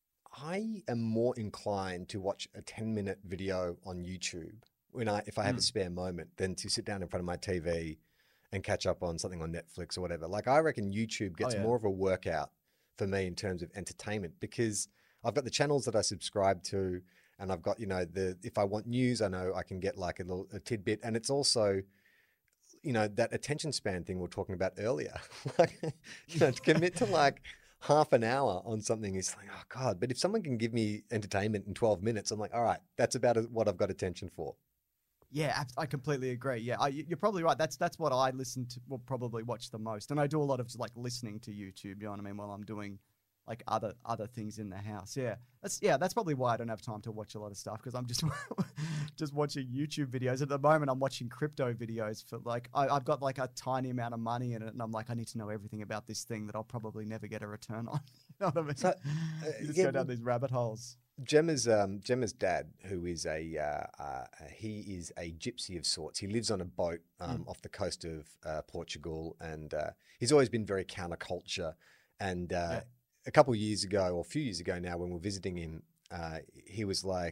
I am more inclined to watch a ten minute video on YouTube when I, if I have mm. a spare moment, than to sit down in front of my T V and catch up on something on Netflix or whatever. Like I reckon YouTube gets oh, yeah. more of a workout for me in terms of entertainment, because I've got the channels that I subscribe to, and I've got, you know, the, if I want news, I know I can get like a little a tidbit. And it's also, you know, that attention span thing we were talking about earlier. Like, you know, to commit to like half an hour on something is like, oh God, but if someone can give me entertainment in twelve minutes, I'm like, all right, that's about what I've got attention for. Yeah, I completely agree. Yeah, I, you're probably right. That's that's what I listen to, will probably watch the most. And I do a lot of like listening to YouTube, you know what I mean, while I'm doing like other other things in the house. Yeah, that's yeah, that's probably why I don't have time to watch a lot of stuff, because I'm just just watching YouTube videos. At the moment, I'm watching crypto videos for like I, I've got like a tiny amount of money in it, and I'm like, I need to know everything about this thing that I'll probably never get a return on. You know what I mean? So, uh, you just yeah, go down these rabbit holes. Gemma's um, Gemma's dad, who is a uh, uh, he is a gypsy of sorts. He lives on a boat um, mm. off the coast of uh, Portugal, and uh, he's always been very counterculture. And uh, yeah. a couple of years ago, or a few years ago now, when we were visiting him, uh, he was like,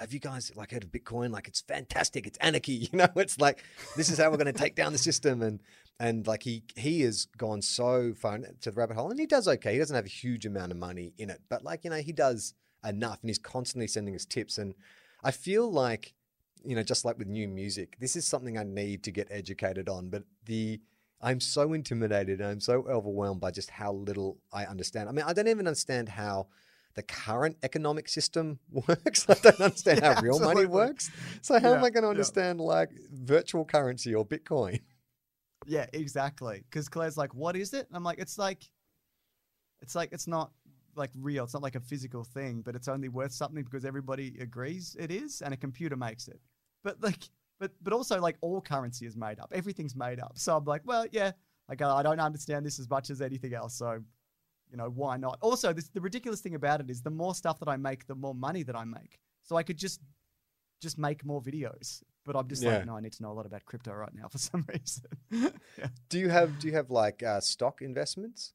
have you guys like heard of Bitcoin? Like, it's fantastic. It's anarchy. You know, it's like, this is how we're going to take down the system. And, and like, he, he has gone so far to the rabbit hole, and he does okay. He doesn't have a huge amount of money in it, but like, you know, he does enough, and he's constantly sending us tips. And I feel like, you know, just like with new music, this is something I need to get educated on, but the, I'm so intimidated and I'm so overwhelmed by just how little I understand. I mean, I don't even understand how the current economic system works. I don't understand Yeah, how real absolutely. money works. So how am Yeah, I going to yeah. understand like virtual currency or Bitcoin? Yeah, exactly. Because Claire's like, what is it? And I'm like, it's like, it's like, it's not like real. It's not like a physical thing, but it's only worth something because everybody agrees it is, and a computer makes it. But like, but but also like all currency is made up. Everything's made up. So I'm like, well, yeah, like uh, I don't understand this as much as anything else. So, you know, why not? Also, this, the ridiculous thing about it is the more stuff that I make, the more money that I make. So I could just just make more videos. But I'm just Yeah. like, no, I need to know a lot about crypto right now for some reason. yeah. Do you have, do you have like uh, stock investments?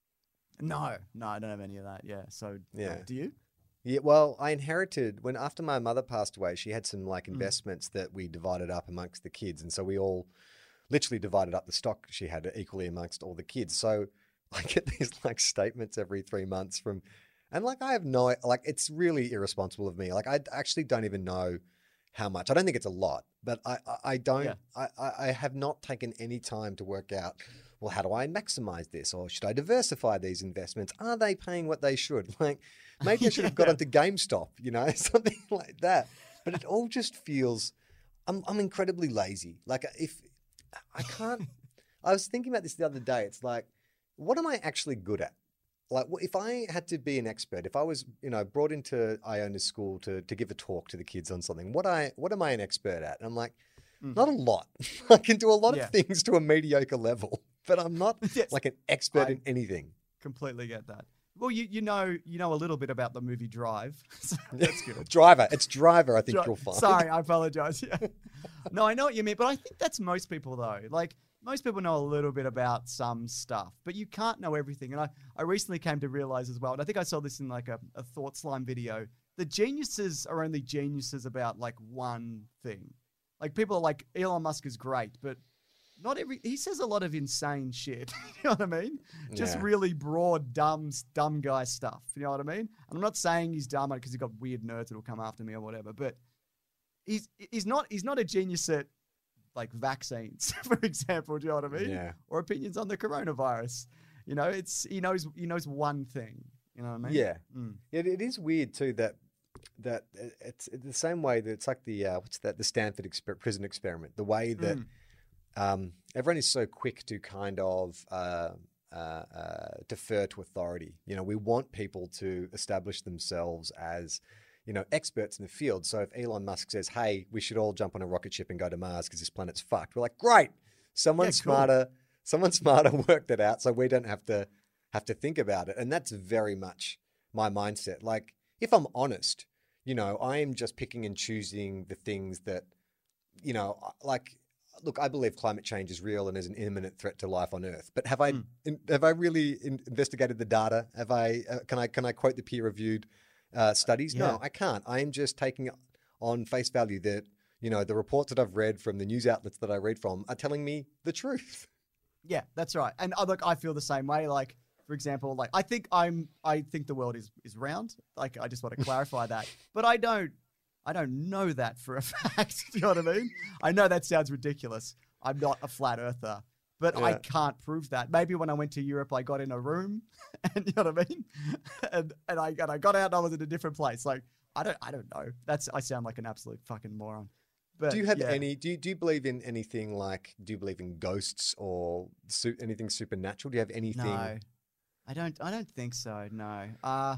No, no, I don't have any of that. Yeah. So, Yeah. uh, do you? Yeah, well, I inherited when after my mother passed away, she had some like Mm. investments that we divided up amongst the kids. And so we all literally divided up the stock she had equally amongst all the kids. So I get these like statements every three months from, and like I have no, like it's really irresponsible of me. Like I actually don't even know how much. I don't think it's a lot, but I, I, I don't, Yeah. I, I I have not taken any time to work out, well, how do I maximize this? Or should I diversify these investments? Are they paying what they should? Like, maybe I should have got Yeah. onto GameStop, you know, something like that. But it all just feels, I'm, I'm incredibly lazy. Like if I can't, I was thinking about this the other day. It's like, what am I actually good at? Like wh- if I had to be an expert, if I was, you know, brought into Iona's school to, to give a talk to the kids on something, what I, what am I an expert at? And I'm like, Mhm. not a lot. I can do a lot Yeah. of things to a mediocre level, but I'm not Yes. like an expert I- in anything. Completely get that. Well, you you know you know a little bit about the movie Drive. So that's good. Driver. It's Driver, I think Dri- you'll find. Sorry, I apologize. Yeah. No, I know what you mean, but I think that's most people though. Like most people know a little bit about some stuff, but you can't know everything. And I, I recently came to realize as well, and I think I saw this in like a, a Thought Slime video, the geniuses are only geniuses about like one thing. Like people are like, Elon Musk is great, but not every, he says a lot of insane shit. You know what I mean? Just Yeah. really broad, dumb, dumb guy stuff. You know what I mean? And I'm not saying he's dumb because he's got weird nerds that'll come after me or whatever, but he's he's not he's not a genius at like vaccines, for example. Do you know what I mean? Yeah. Or opinions on the coronavirus. You know, it's he knows he knows one thing. You know what I mean? Yeah. Mm. Yeah, it is weird too that that it's the same way that it's like the uh, what's that the Stanford exper- prison experiment. The way that Mm. um, everyone is so quick to kind of uh, uh, uh, defer to authority. You know, we want people to establish themselves as you know experts in the field. So if Elon Musk says, "Hey, we should all jump on a rocket ship and go to Mars because this planet's fucked," we're like, "Great, someone Yeah, cool. smarter, someone smarter worked it out, so we don't have to have to think about it." And that's very much my mindset. Like, if I'm honest, you know, I am just picking and choosing the things that, you know, like, look, I believe climate change is real and is an imminent threat to life on Earth. But have I, Mm. in, have I really in, investigated the data? Have I, uh, can I, can I quote the peer-reviewed uh, studies? Yeah. No, I can't. I am just taking on face value that, you know, the reports that I've read from the news outlets that I read from are telling me the truth. Yeah, that's right. And uh, look, I feel the same way. Like, for example, like I think I'm, I think the world is is round. Like, I just want to clarify that. But I don't, I don't know that for a fact. Do you know what I mean? I know that sounds ridiculous. I'm not a flat earther, but I Yeah. can't prove that. Maybe when I went to Europe, I got in a room, and you know what I mean. And and I and I got out, and I was in a different place. Like, I don't, I don't know. That's I sound like an absolute fucking moron. But Do you have yeah. any? Do you do you believe in anything like? Do you believe in ghosts or su- anything supernatural? Do you have anything? No, I don't. I don't think so. No. Uh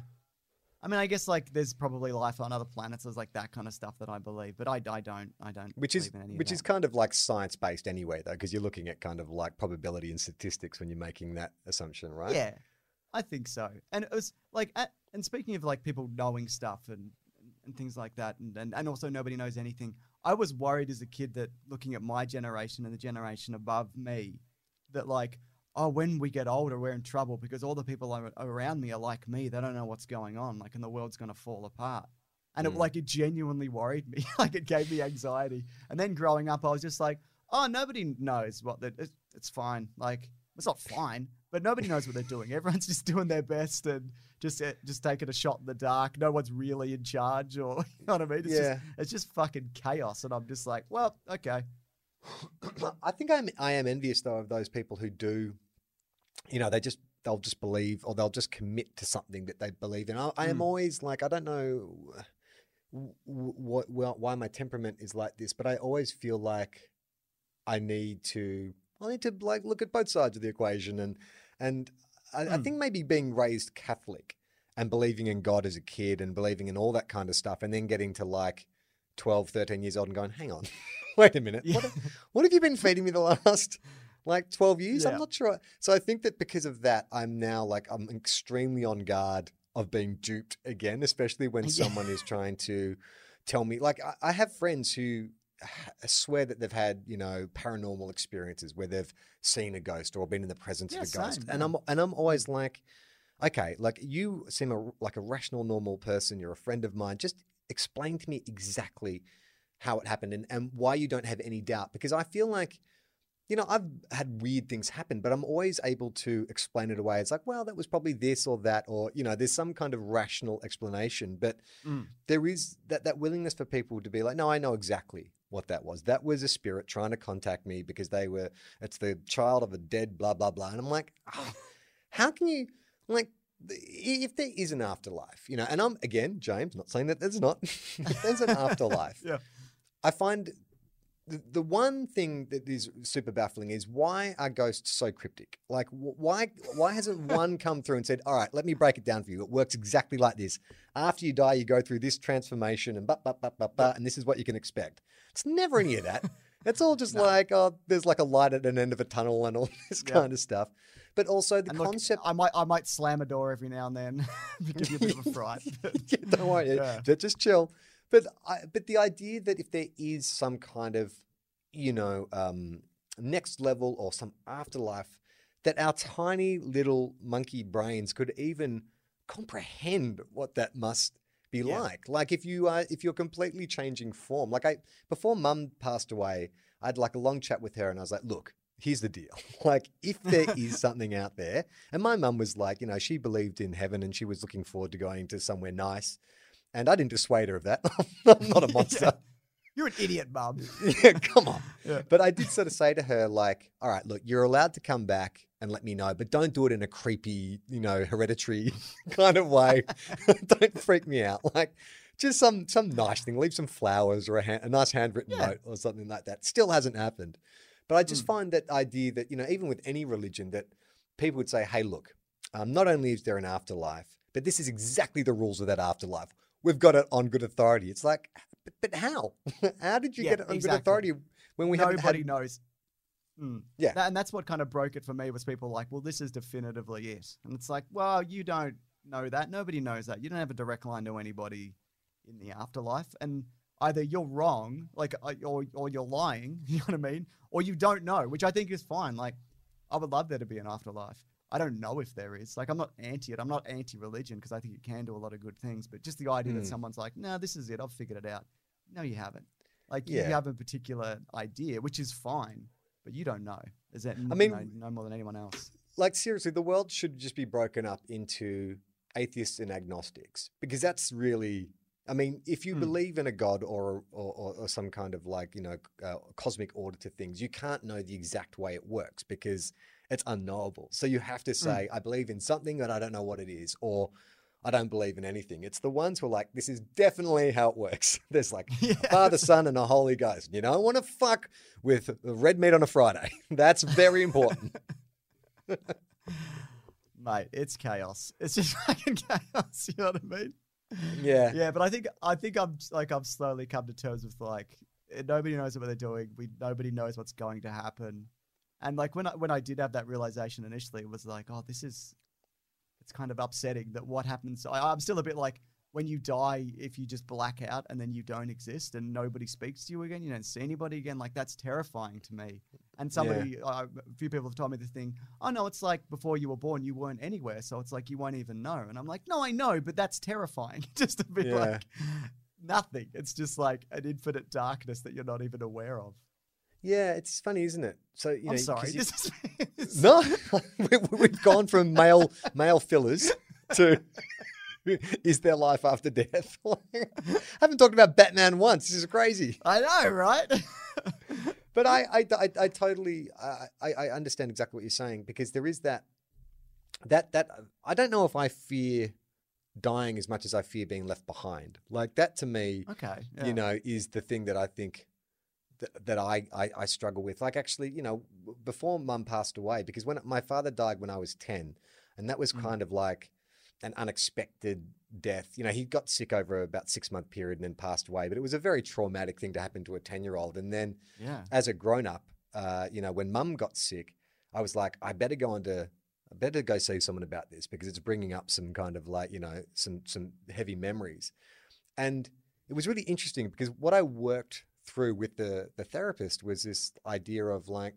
I mean, I guess like there's probably life on other planets. There's like that kind of stuff that I believe, but I, I don't. I don't. Which is believe in any which of is that. kind of like science based anyway, though, because you're looking at kind of like probability and statistics when you're making that assumption, right? Yeah, I think so. And it was like, at, and speaking of like people knowing stuff and and things like that, and, and and also nobody knows anything. I was worried as a kid that looking at my generation and the generation above me, that like, oh, when we get older, we're in trouble because all the people ar- around me are like me. They don't know what's going on, like, and the world's going to fall apart. And it Mm. like it genuinely worried me. Like it gave me anxiety. And then growing up, I was just like, oh, nobody knows what they're, it's, it's fine. Like it's not fine, but nobody knows what they're doing. Everyone's just doing their best and just uh, just taking a shot in the dark. No one's really in charge, or you know what I mean? It's Yeah. just it's just fucking chaos. And I'm just like, well, okay. I think I'm I am envious though of those people who do, you know, they just they'll just believe or they'll just commit to something that they believe in. I, I am Mm. always like, I don't know what well, why my temperament is like this, but I always feel like I need to I need to like look at both sides of the equation, and and I, I Mm. think maybe being raised Catholic and believing in God as a kid and believing in all that kind of stuff, and then getting to like twelve, thirteen years old and going, hang on, wait a minute, Yeah. what, what have you been feeding me the last like twelve years? Yeah. I'm not sure. So I think that because of that, I'm now like, I'm extremely on guard of being duped again, especially when Yeah. someone is trying to tell me, like, I, I have friends who h- swear that they've had, you know, paranormal experiences where they've seen a ghost or been in the presence Yeah, of a ghost. same, And yeah. I'm, and I'm always like, okay, like you seem a, like a rational, normal person. You're a friend of mine. Just explain to me exactly how it happened and, and why you don't have any doubt. Because I feel like, you know, I've had weird things happen, but I'm always able to explain it away. It's like, well, that was probably this or that, or, you know, there's some kind of rational explanation. But Mm. there is that, that willingness for people to be like, no, I know exactly what that was. That was a spirit trying to contact me because they were, it's the child of a dead, blah, blah, blah. And I'm like, oh, how can you, like, if there is an afterlife, you know, and I'm, again, James, not saying that there's not, if there's an afterlife, Yeah. I find the, the one thing that is super baffling is why are ghosts so cryptic? Like, wh- why why hasn't one come through and said, all right, let me break it down for you. It works exactly like this. After you die, you go through this transformation and but, but, but, but, but, and this is what you can expect. It's never any of that. It's all just No. like, oh, there's like a light at an end of a tunnel and all this Yeah. kind of stuff. But also the And look, concept. I might I might slam a door every now and then to give you a bit of a fright. Yeah, don't worry, Yeah. ju- just chill. But I, but the idea that if there is some kind of, you know, um, next level or some afterlife, that our tiny little monkey brains could even comprehend what that must be Yeah. like. Like if you are, if you're completely changing form. Like I, before Mum passed away, I had like a long chat with her, and I was like, look. Here's the deal. Like, if there is something out there, and my mum was like, you know, she believed in heaven and she was looking forward to going to somewhere nice. And I didn't dissuade her of that. I'm not a monster. You're an idiot, Mum. Yeah, come on. Yeah. But I did sort of say to her, like, all right, look, you're allowed to come back and let me know, but don't do it in a creepy, you know, hereditary kind of way. Don't freak me out. Like, just some some nice thing. Leave some flowers or a, hand, a nice handwritten Yeah. note or something like that. Still hasn't happened. But I just Mm. find that idea that, you know, even with any religion, that people would say, hey, look, um, not only is there an afterlife, but this is exactly the rules of that afterlife. We've got it on good authority. It's like, but, but how? How did you Yeah, get it on exactly. good authority when we haven't Nobody had... knows. Mm. Yeah. That- and that's what kind of broke it for me was people like, well, this is definitively it. And it's like, well, you don't know that. Nobody knows that. You don't have a direct line to anybody in the afterlife. And either you're wrong, like, uh, or, or you're lying, you know what I mean? Or you don't know, which I think is fine. Like, I would love there to be an afterlife. I don't know if there is. Like, I'm not anti it. I'm not anti-religion because I think it can do a lot of good things. But just the idea Mm. that someone's like, no, this is it. I've figured it out. No, you haven't. Like, Yeah. you have a particular idea, which is fine, but you don't know. Is that, I mean- no, no more than anyone else. Like, seriously, the world should just be broken up into atheists and agnostics because that's really... I mean, if you Hmm. believe in a god or, or, or, or some kind of like, you know, uh, cosmic order to things, you can't know the exact way it works because it's unknowable. So you have to say, I believe in something and I don't know what it is, or I don't believe in anything. It's the ones who are like, this is definitely how it works. There's like Yeah. a Father, Son, and a Holy Ghost. You don't want to fuck with red meat on a Friday. That's very important. Mate, it's chaos. It's just fucking chaos. You know what I mean? Yeah. Yeah, but I think I think I'm like I've slowly come to terms with like eh, nobody knows what they're doing. We nobody knows what's going to happen, and like when I when I did have that realization initially, it was like, oh, this is it's kind of upsetting that what happens. I, I'm still a bit like when you die, if you just black out and then you don't exist and nobody speaks to you again, you don't see anybody again. Like that's terrifying to me. And somebody, uh, a few people have told me the thing. Oh no, it's like before you were born, you weren't anywhere, so it's like you won't even know. And I'm like, no, I know, but that's terrifying. Just to be Yeah. like, nothing. It's just like an infinite darkness that you're not even aware of. Yeah, it's funny, isn't it? So you I'm know, sorry. 'cause you- This is no, we, we've gone from male male fillers to is there life after death? I haven't talked about Batman once. This is crazy. I know, right? But I, I, I, I totally, I, I I understand exactly what you're saying, because there is that, that, that, I don't know if I fear dying as much as I fear being left behind. Like that to me, Okay. Yeah. you know, is the thing that I think that, that I, I, I struggle with. Like actually, you know, before Mum passed away, because when my father died when I was ten, and that was Mm. kind of like an unexpected death. You know, he got sick over about six month period and then passed away, but it was a very traumatic thing to happen to a ten year old. And then Yeah. as a grown up, uh, you know, when Mum got sick, I was like, I better go on to, I better go see someone about this, because it's bringing up some kind of like, you know, some, some heavy memories. And it was really interesting because what I worked through with the, the therapist was this idea of like,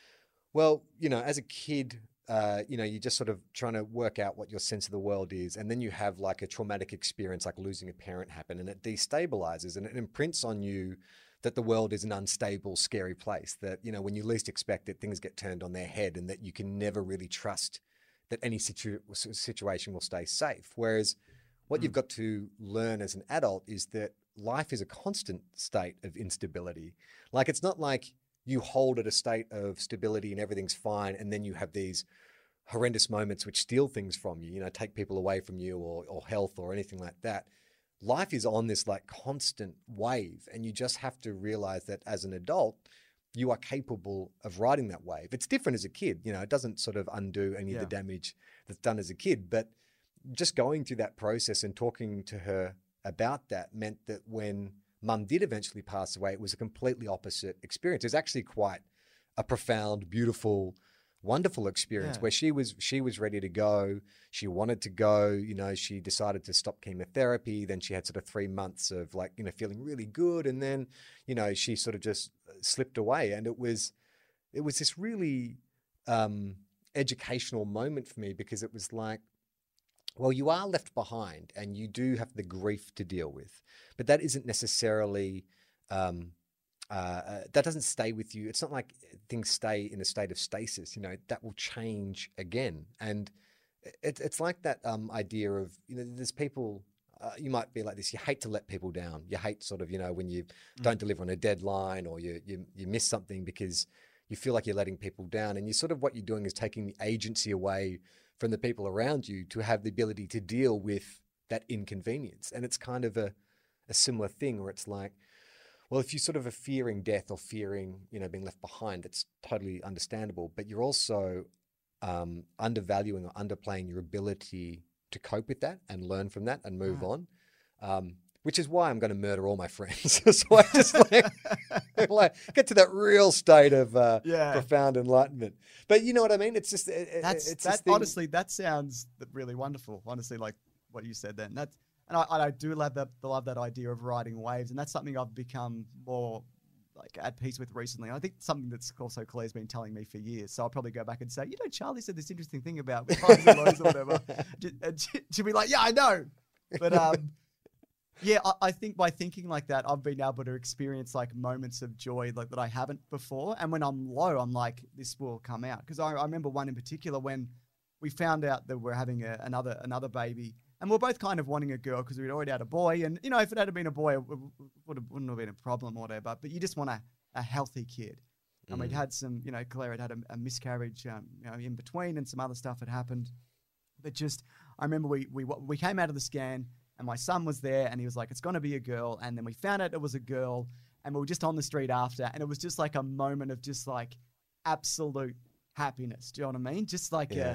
well, you know, as a kid, uh, you know, you're just sort of trying to work out what your sense of the world is. And then you have like a traumatic experience, like losing a parent happen, and it destabilizes and it imprints on you that the world is an unstable, scary place, that, you know, when you least expect it, things get turned on their head, and that you can never really trust that any situ- situation will stay safe. Whereas what Mm. you've got to learn as an adult is that life is a constant state of instability. Like, it's not like you hold at a state of stability and everything's fine, and then you have these horrendous moments which steal things from you, you know, take people away from you, or, or health or anything like that. Life is on this like constant wave, and you just have to realize that as an adult, you are capable of riding that wave. It's different as a kid, you know, it doesn't sort of undo any Yeah. of the damage that's done as a kid, but just going through that process and talking to her about that meant that when Mum did eventually pass away, it was a completely opposite experience. It was actually quite a profound, beautiful, wonderful experience Yeah. where she was she was ready to go. She wanted to go. You know, she decided to stop chemotherapy. Then she had sort of three months of like, you know, feeling really good, and then, you know, she sort of just slipped away. And it was it was this really um, educational moment for me, because it was like, well, you are left behind and you do have the grief to deal with, but that isn't necessarily, um, uh, uh, that doesn't stay with you. It's not like things stay in a state of stasis, you know, that will change again. And it, it's like that um, idea of, you know, there's people, uh, you might be like this, you hate to let people down. You hate sort of, you know, when you Mm. don't deliver on a deadline, or you, you, you miss something because you feel like you're letting people down. And you sort of, what you're doing is taking the agency away from the people around you to have the ability to deal with that inconvenience. And it's kind of a, a similar thing where it's like, well, if you sort of are fearing death or fearing, you know, being left behind, it's totally understandable, but you're also um, undervaluing or underplaying your ability to cope with that and learn from that and move Right. on. Um, which is why I'm going to murder all my friends. So I just like, like get to that real state of uh, Yeah. profound enlightenment. But you know what I mean? It's just, it, it- That's it's that. this thing. Honestly, that sounds really wonderful. Honestly, like what you said then. That's and I, I do love that. Love that idea of riding waves, and that's something I've become more like at peace with recently. I think something that's also Claire's been telling me for years. So I'll probably go back and say, you know, Charlie said this interesting thing about highs and lows or whatever. Ju- And she- she'll be like, yeah, I know. But um, yeah, I, I think by thinking like that, I've been able to experience like moments of joy like that I haven't before. And when I'm low, I'm like, this will come out. Because I, I remember one in particular when we found out that we're having a, another another baby, and we're both kind of wanting a girl because we'd already had a boy. And you know, if it had been a boy, it w- w- would have, wouldn't have been a problem or whatever. But you just want a, a healthy kid. And we'd Mm. had some, you know, Claire had had a, a miscarriage, um, you know, in between, and some other stuff had happened. But just, I remember we we we came out of the scan, and my son was there, and he was like, "It's going to be a girl." And then we found out it was a girl, and we were just on the street after, and it was just like a moment of just like absolute happiness. Do you know what I mean? Just like Yeah. a,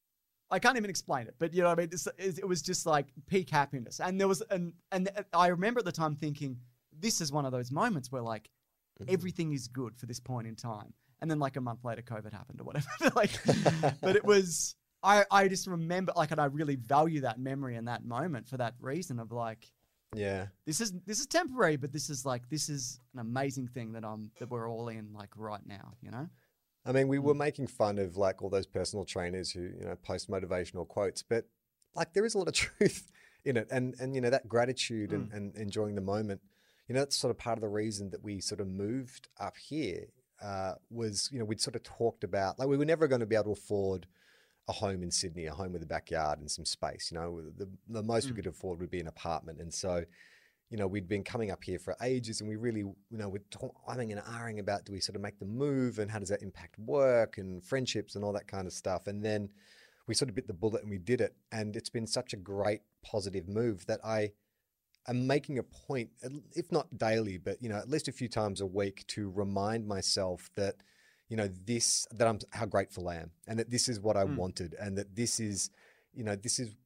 I can't even explain it, but you know what I mean? It's, it was just like peak happiness. And there was, and and I remember at the time thinking, this is one of those moments where like Mhm. everything is good for this point in time. And then like a month later, COVID happened or whatever. like, but it was, I, I just remember like, and I really value that memory and that moment for that reason of like, Yeah. this is, this is temporary, but this is like, this is an amazing thing that I'm, that we're all in like right now, you know? I mean, we Mm. were making fun of like all those personal trainers who, you know, post motivational quotes, but like there is a lot of truth in it. And, and you know, that gratitude Mm. and, and enjoying the moment, you know, that's sort of part of the reason that we sort of moved up here uh, was, you know, we'd sort of talked about, like we were never going to be able to afford a home in Sydney, a home with a backyard and some space. You know, the, the most Mm. we could afford would be an apartment. And so, you know, we'd been coming up here for ages and we really, you know, we're umming and ahhing about, do we sort of make the move and how does that impact work and friendships and all that kind of stuff. And then we sort of bit the bullet and we did it. And it's been such a great positive move that I am making a point, if not daily, but, you know, at least a few times a week to remind myself that, you know, this, that I'm, how grateful I am and that this is what I Mm. wanted and that this is, you know, this is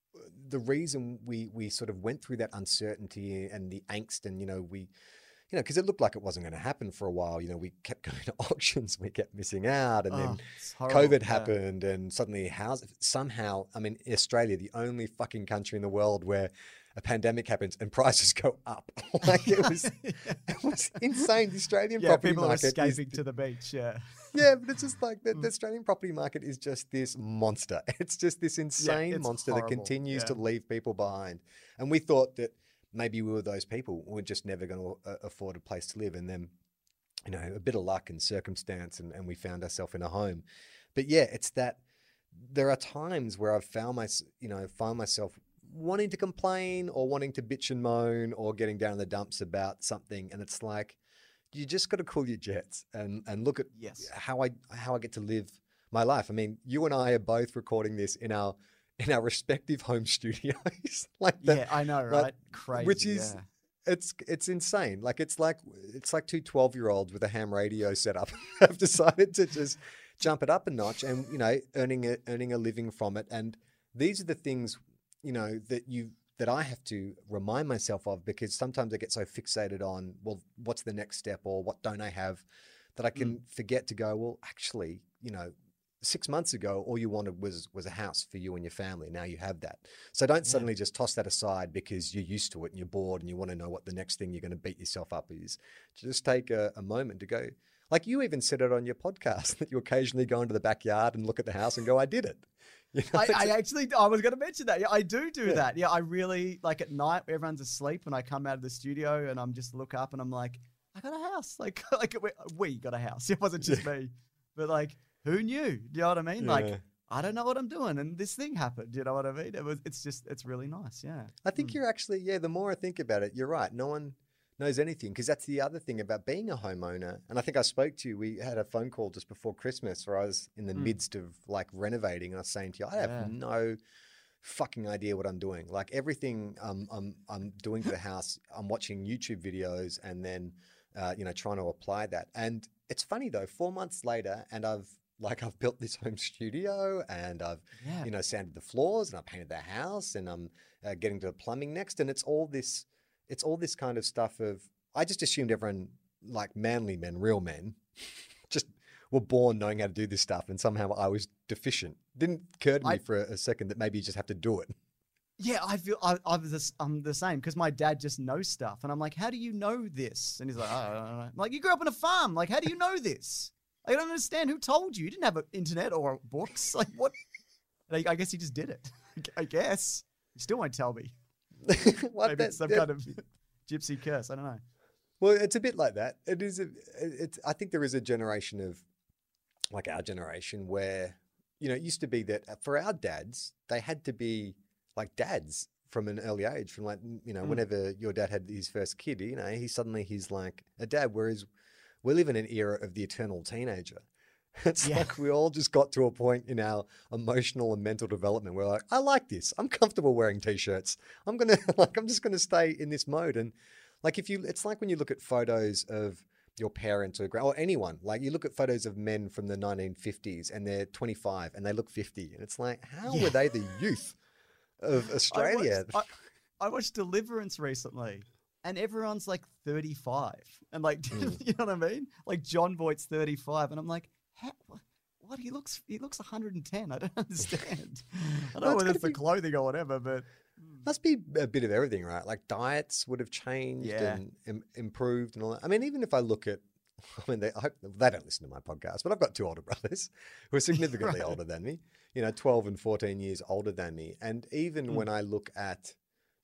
the reason we, we sort of went through that uncertainty and the angst and, you know, we, you know, because it looked like it wasn't going to happen for a while. You know, we kept going to auctions, we kept missing out, and Oh, then it's horrible, COVID yeah. happened, and suddenly house somehow. I mean, Australia, the only fucking country in the world where a pandemic happens and prices go up. Like it was, it was insane. The Australian Yeah, property people are market is, escaping to the beach. Yeah. yeah, but it's just like the, Mm. the Australian property market is just this monster. It's just this insane it's monster horrible, that continues yeah. to leave people behind. And we thought that maybe we were those people. We're just never going to uh, afford a place to live. And then, you know, a bit of luck and circumstance, and, and we found ourselves in a home. But yeah, it's that there are times where I've found my, you know, found myself wanting to complain or wanting to bitch and moan or getting down in the dumps about something. And it's like, you just got to cool your jets and, and look at Yes. how I how I get to live my life. I mean, you and I are both recording this in our in our respective home studios, like that, Yeah, I know, like, right? Crazy. which is yeah. it's it's insane. Like it's like it's like two twelve year olds with a ham radio set up have decided to just jump it up a notch and, you know, earning a earning a living from it. And these are the things, you know, that you that I have to remind myself of, because sometimes I get so fixated on, well, what's the next step or what don't I have, that I can forget to go, well, actually, you know, six months ago, all you wanted was was a house for you and your family. Now you have that. So don't Yeah. suddenly just toss that aside because you're used to it and you're bored and you want to know what the next thing you're going to beat yourself up is. Just take a, a moment to go. Like you even said it on your podcast that you occasionally go into the backyard and look at the house and go, I did it. You know, I, it's I a- actually, I was going to mention that. Yeah, I do do Yeah. that. Yeah, I really, like at night, everyone's asleep and I come out of the studio and I'm just look up and I'm like, I got a house. Like, like we, we got a house. It wasn't just me. But like, who knew? Do you know what I mean? Yeah. Like, I don't know what I'm doing and this thing happened. You know what I mean? It was, it's just, it's really nice. Yeah. I think you're actually, yeah, the more I think about it, you're right. No one knows anything, because that's the other thing about being a homeowner. And I think I spoke to you, we had a phone call just before Christmas where I was in the Mm. midst of like renovating and I was saying to you, I have Yeah. no fucking idea what I'm doing. Like everything um, I'm, I'm doing to the house, I'm watching YouTube videos and then, uh, you know, trying to apply that. And it's funny though, four months later and I've like, I've built this home studio and I've, Yeah. you know, sanded the floors and I painted the house and I'm uh, getting to the plumbing next. And it's all this, it's all this kind of stuff of, I just assumed everyone, like manly men, real men, just were born knowing how to do this stuff. And somehow I was deficient. Didn't occur to me I- for a, a second that maybe you just have to do it. Yeah, I feel I, I was this, I'm the same because my dad just knows stuff, and I'm like, "How do you know this?" And he's like, "I don't know." I'm like, you grew up on a farm. Like, how do you know this? I don't understand. Who told you? You didn't have an internet or books. Like, what? Like, I guess he just did it. I guess he still won't tell me. What Maybe that- it's some that- kind of gypsy curse. I don't know. Well, it's a bit like that. It is. A, it's. I think there is a generation of, like our generation, where you know it used to be that for our dads, they had to be like dads from an early age. From like you know, Mm. whenever your dad had his first kid, you know, he suddenly he's like a dad. Whereas we live in an era of the eternal teenager. It's Yeah. like we all just got to a point in our emotional and mental development where like, I like this. I'm comfortable wearing t-shirts. I'm gonna like I'm just gonna stay in this mode. And like if you, it's like when you look at photos of your parents or gra- or anyone, like you look at photos of men from the nineteen fifties and they're twenty-five and they look fifty, and it's like, how Yeah. were they the youth of Australia? I watched, I, I watched Deliverance recently, and everyone's like thirty-five, and like, Mm. you know what I mean? Like John Voight's thirty-five, and I'm like, how, what, what? He looks, he looks one hundred ten. I don't understand. I don't Well, know it's whether it's gotta the be- clothing or whatever, but Must be a bit of everything, right? Like diets would have changed Yeah. and Im- improved and all that. I mean, even if I look at, I mean, they, I hope they don't listen to my podcast, but I've got two older brothers who are significantly Right. older than me, you know, twelve and fourteen years older than me. And even Mm. when I look at,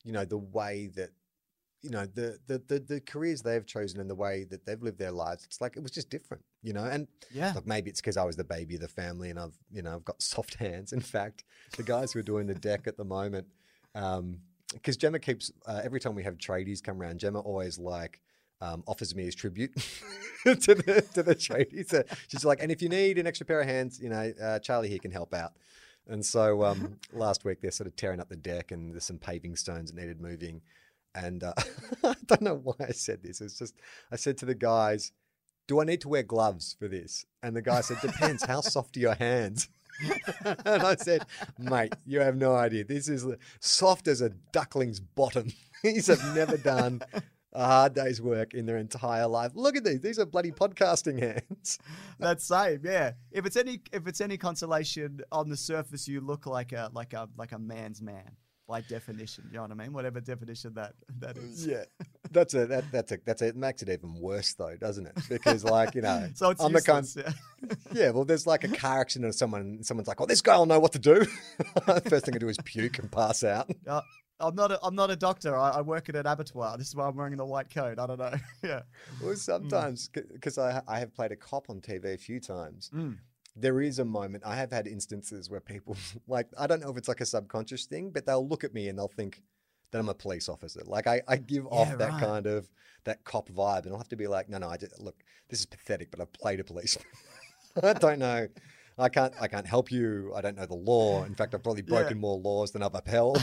you know, the way that, you know, the, the, the, the careers they've chosen and the way that they've lived their lives, it's like, it was just different, you know? And Yeah. look, maybe it's because I was the baby of the family and I've, you know, I've got soft hands. In fact, the guys who are doing the deck at the moment, um, because Gemma keeps, uh, every time we have tradies come around, Gemma always like um, offers me as tribute to the to the tradies. So she's like, and if you need an extra pair of hands, you know, uh, Charlie here can help out. And so um, last week they're sort of tearing up the deck and there's some paving stones that needed moving. And uh, I don't know why I said this. It's just, I said to the guys, do I need to wear gloves for this? And the guy said, depends. How soft are your hands? And I said, mate, you have no idea. This is soft as a duckling's bottom. These have never done a hard day's work in their entire life. Look at these. These are bloody podcasting hands. That's same, yeah. If it's any if it's any consolation, on the surface you look like a like a like a man's man. By definition, you know what I mean? Whatever definition that that is. Yeah, that's a that that's a that's a, it makes it even worse though, doesn't it? Because like you know, so it's I'm useless, the kind. Yeah. Yeah, well, there's like a car accident or someone. Someone's like, "Oh, this guy will know what to do." First thing I do is puke and pass out. Uh, I'm not a I'm not a doctor. I, I work at an abattoir. This is why I'm wearing the white coat. I don't know. Yeah. Well, sometimes because I I have played a cop on T V a few times. Mm. There is a moment, I have had instances where people, like, I don't know if it's like a subconscious thing, but they'll look at me and they'll think that I'm a police officer. Like, I, I give Yeah, off that right. kind of, that cop vibe. And I'll have to be like, no, no, I just, look, this is pathetic, but I've played a policeman. I don't know. I can't, I can't help you. I don't know the law. In fact, I've probably broken Yeah. more laws than I've upheld.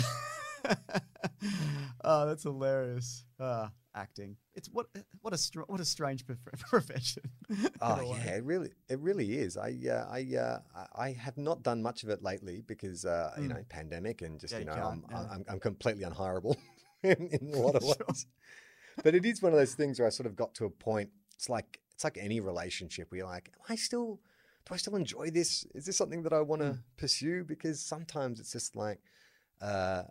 Oh, that's hilarious. Uh, acting. It's what what a str- what a strange prof- profession. in Oh a way. yeah, it really, it really is. I, uh, I, uh, I I have not done much of it lately because uh, you Mm. know, pandemic and just Yeah, you you know, I'm, can't, yeah. I'm I'm completely unhireable in, in a lot of Sure. ways. But it is one of those things where I sort of got to a point. It's like it's like any relationship where you're like, am I still, do I still enjoy this? Is this something that I want to Mm. pursue? Because sometimes it's just like, uh,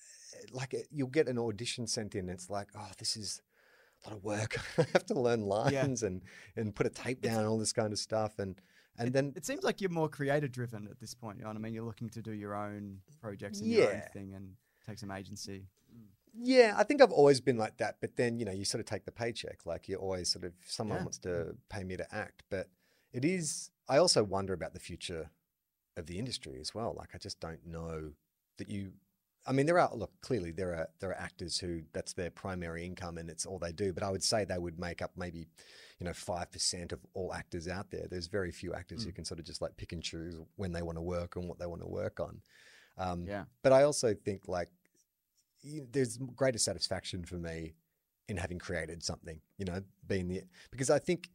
like it, you'll get an audition sent in. And it's like, oh, this is a lot of work. I have to learn lines and, and put a tape down and all this kind of stuff. And, and it, then, it seems like you're more creator driven at this point. You know what I mean? You're looking to do your own projects and your own Yeah. thing and take some agency. yeah, I think I've always been like that. But then, you know, you sort of take the paycheck. Like you always sort of, someone Yeah. wants to pay me to act. But it is, I also wonder about the future of the industry as well. Like I just don't know that you, I mean, there are, look, clearly there are, there are actors who that's their primary income and it's all they do. But I would say they would make up maybe, you know, five percent of all actors out there. There's very few actors who Mm. can sort of just like pick and choose when they want to work and what they want to work on. Um, Yeah. But I also think like you, there's greater satisfaction for me in having created something, you know, being the, because I think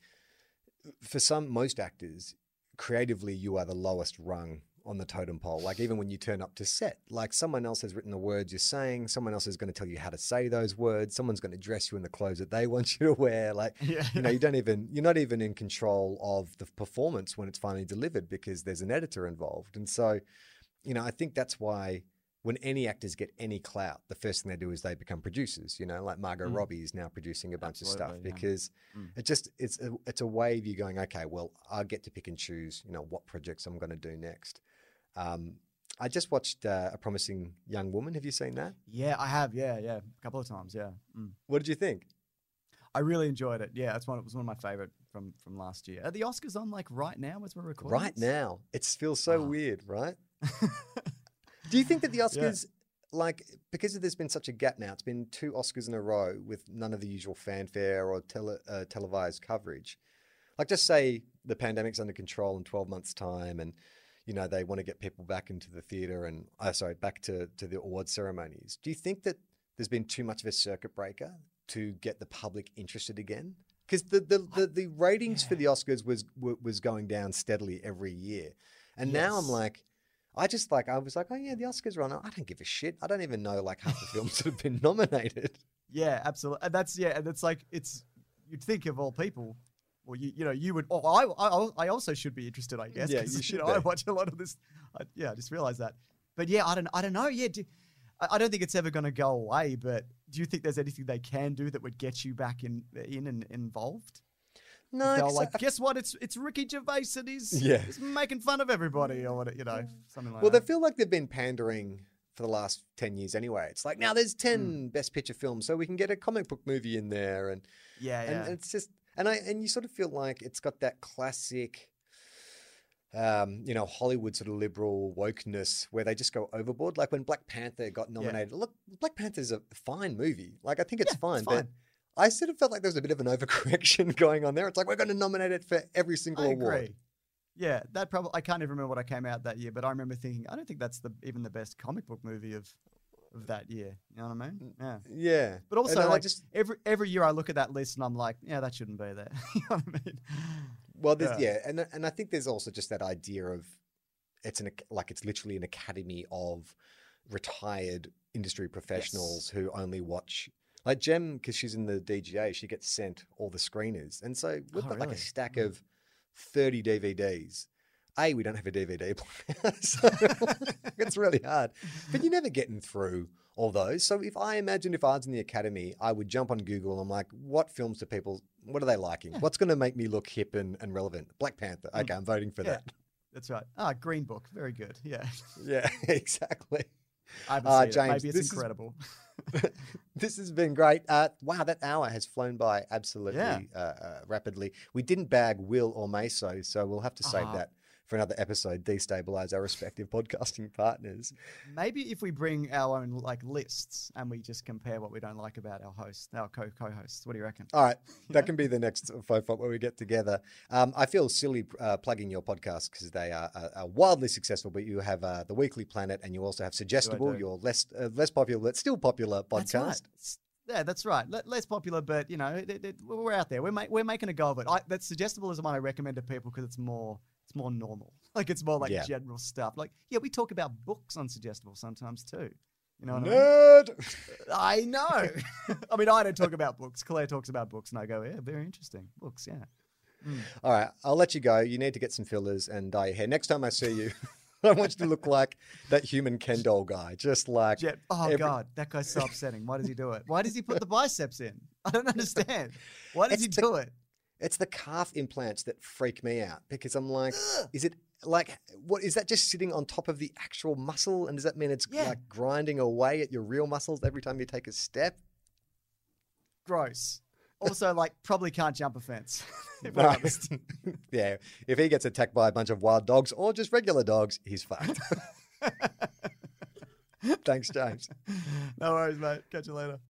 for some, most actors, creatively, you are the lowest rung on the totem pole. Like even when you turn up to set, like someone else has written the words you're saying, someone else is going to tell you how to say those words, someone's going to dress you in the clothes that they want you to wear. Like, Yeah. you know, you don't even, you're not even in control of the performance when it's finally delivered because there's an editor involved. And so, you know, I think that's why when any actors get any clout, the first thing they do is they become producers, you know, like Margot Mm. Robbie is now producing a bunch of stuff Absolutely, yeah. because Mm. it just, it's a, it's a way of you going, okay, well, I get to pick and choose, you know, what projects I'm going to do next. Um, I just watched uh, A Promising Young Woman. Have you seen that? Yeah, I have. Yeah, yeah, a couple of times. Yeah, mm. What did you think? I really enjoyed it. Yeah, that's one. It was one of my favorite from from last year. Are the Oscars on like right now as we're recording? Right this? now, it feels so Wow. weird, right? Do you think that the Oscars, like, because there's been such a gap now, it's been two Oscars in a row with none of the usual fanfare or tele, uh, televised coverage. Like, just say the pandemic's under control in twelve months' time and, you know, they want to get people back into the theatre and, uh, sorry, back to, to the award ceremonies. Do you think that there's been too much of a circuit breaker to get the public interested again? Because the, the, the, the ratings for the Oscars was wa- was going down steadily every year. And now I'm Yes. like, I just like, I was like, oh yeah, the Oscars are on. I don't give a shit. I don't even know like half the films that have been nominated. Yeah, absolutely. And that's yeah, and it's like it's you'd think of all people. Well, you you know you would. Oh, I I I also should be interested, I guess. Yeah, 'cause, you should know, I be. watch a lot of this. I, yeah, I just realized that. But yeah, I don't I don't know. Yeah, do, I, I don't think it's ever going to go away. But do you think there's anything they can do that would get you back in in and involved? No, They're 'cause like, I- guess what? It's it's Ricky Gervais and he's, Yeah. he's making fun of everybody or what, you know, something like well, they that. feel like they've been pandering for the last ten years anyway. It's like, now there's ten mm. best picture films, so we can get a comic book movie in there. And yeah, and, yeah. and it's just, and I, and you sort of feel like it's got that classic, um, you know, Hollywood sort of liberal wokeness where they just go overboard. Like when Black Panther got nominated, yeah. look, Black Panther's a fine movie. Like, I think it's, yeah, fine, it's fine, but I sort of felt like there was a bit of an overcorrection going on there. It's like, we're going to nominate it for every single I award. Agree. Yeah, that probably, I can't even remember what I came out that year, but I remember thinking, I don't think that's the even the best comic book movie of of that year. You know what I mean? Yeah. Yeah. But also, and like, I just, every every year I look at that list and I'm like, yeah, that shouldn't be there. You know what I mean? Well, there's, yeah. yeah, and and I think there's also just that idea of it's an like it's literally an academy of retired industry professionals yes. who only watch. Like Jem, because she's in the D G A, she gets sent all the screeners, and so we've oh, got really? like a stack of thirty D V Ds. A, we don't have a D V D player, so it's really hard. But you're never getting through all those. So if I imagine if I was in the academy, I would jump on Google and I'm like, what films do people, what are they liking? Yeah. What's going to make me look hip and, and relevant? Black Panther. Okay, mm. I'm voting for yeah. that. That's right. Ah, Green Book. Very good. Yeah. Yeah, exactly. I haven't uh, seen James, it. Maybe it's this incredible. Is, this has been great. Uh, wow, that hour has flown by absolutely yeah. uh, uh, rapidly. We didn't bag Will or Meso, so we'll have to save uh-huh. that for another episode, destabilize our respective podcasting partners. Maybe if we bring our own like lists and we just compare what we don't like about our host, our co co-hosts. What do you reckon? All right. That yeah. can be the next Fofop where we get together. Um, I feel silly uh, plugging your podcast because they are, are, are wildly successful, but you have uh, The Weekly Planet and you also have Suggestible, do do. your less uh, less popular, but still popular podcast. That's right. Yeah, that's right. L- less popular, but you know, it, it, we're out there. We're ma- we're making a go of it. I, that Suggestible is the one I recommend to people because it's more it's more normal. Like it's more like yeah. general stuff. Like yeah, we talk about books on Suggestible sometimes too. You know what Nerd. I mean? I know. I mean, I don't talk about books. Claire talks about books, and I go, yeah, very interesting books. Yeah. Mm. All right, I'll let you go. You need to get some fillers and dye your hair. Next time I see you. I want you to look like that human Ken doll guy, just like... Jet. Oh, every... God, that guy's so upsetting. Why does he do it? Why does he put the biceps in? I don't understand. Why does it's he the, do it? It's the calf implants that freak me out because I'm like, is it like, what is that just sitting on top of the actual muscle? And does that mean it's yeah. like grinding away at your real muscles every time you take a step? Gross. Also, like, probably can't jump a fence. If no. Yeah, if he gets attacked by a bunch of wild dogs or just regular dogs, he's fucked. Thanks, James. No worries, mate. Catch you later.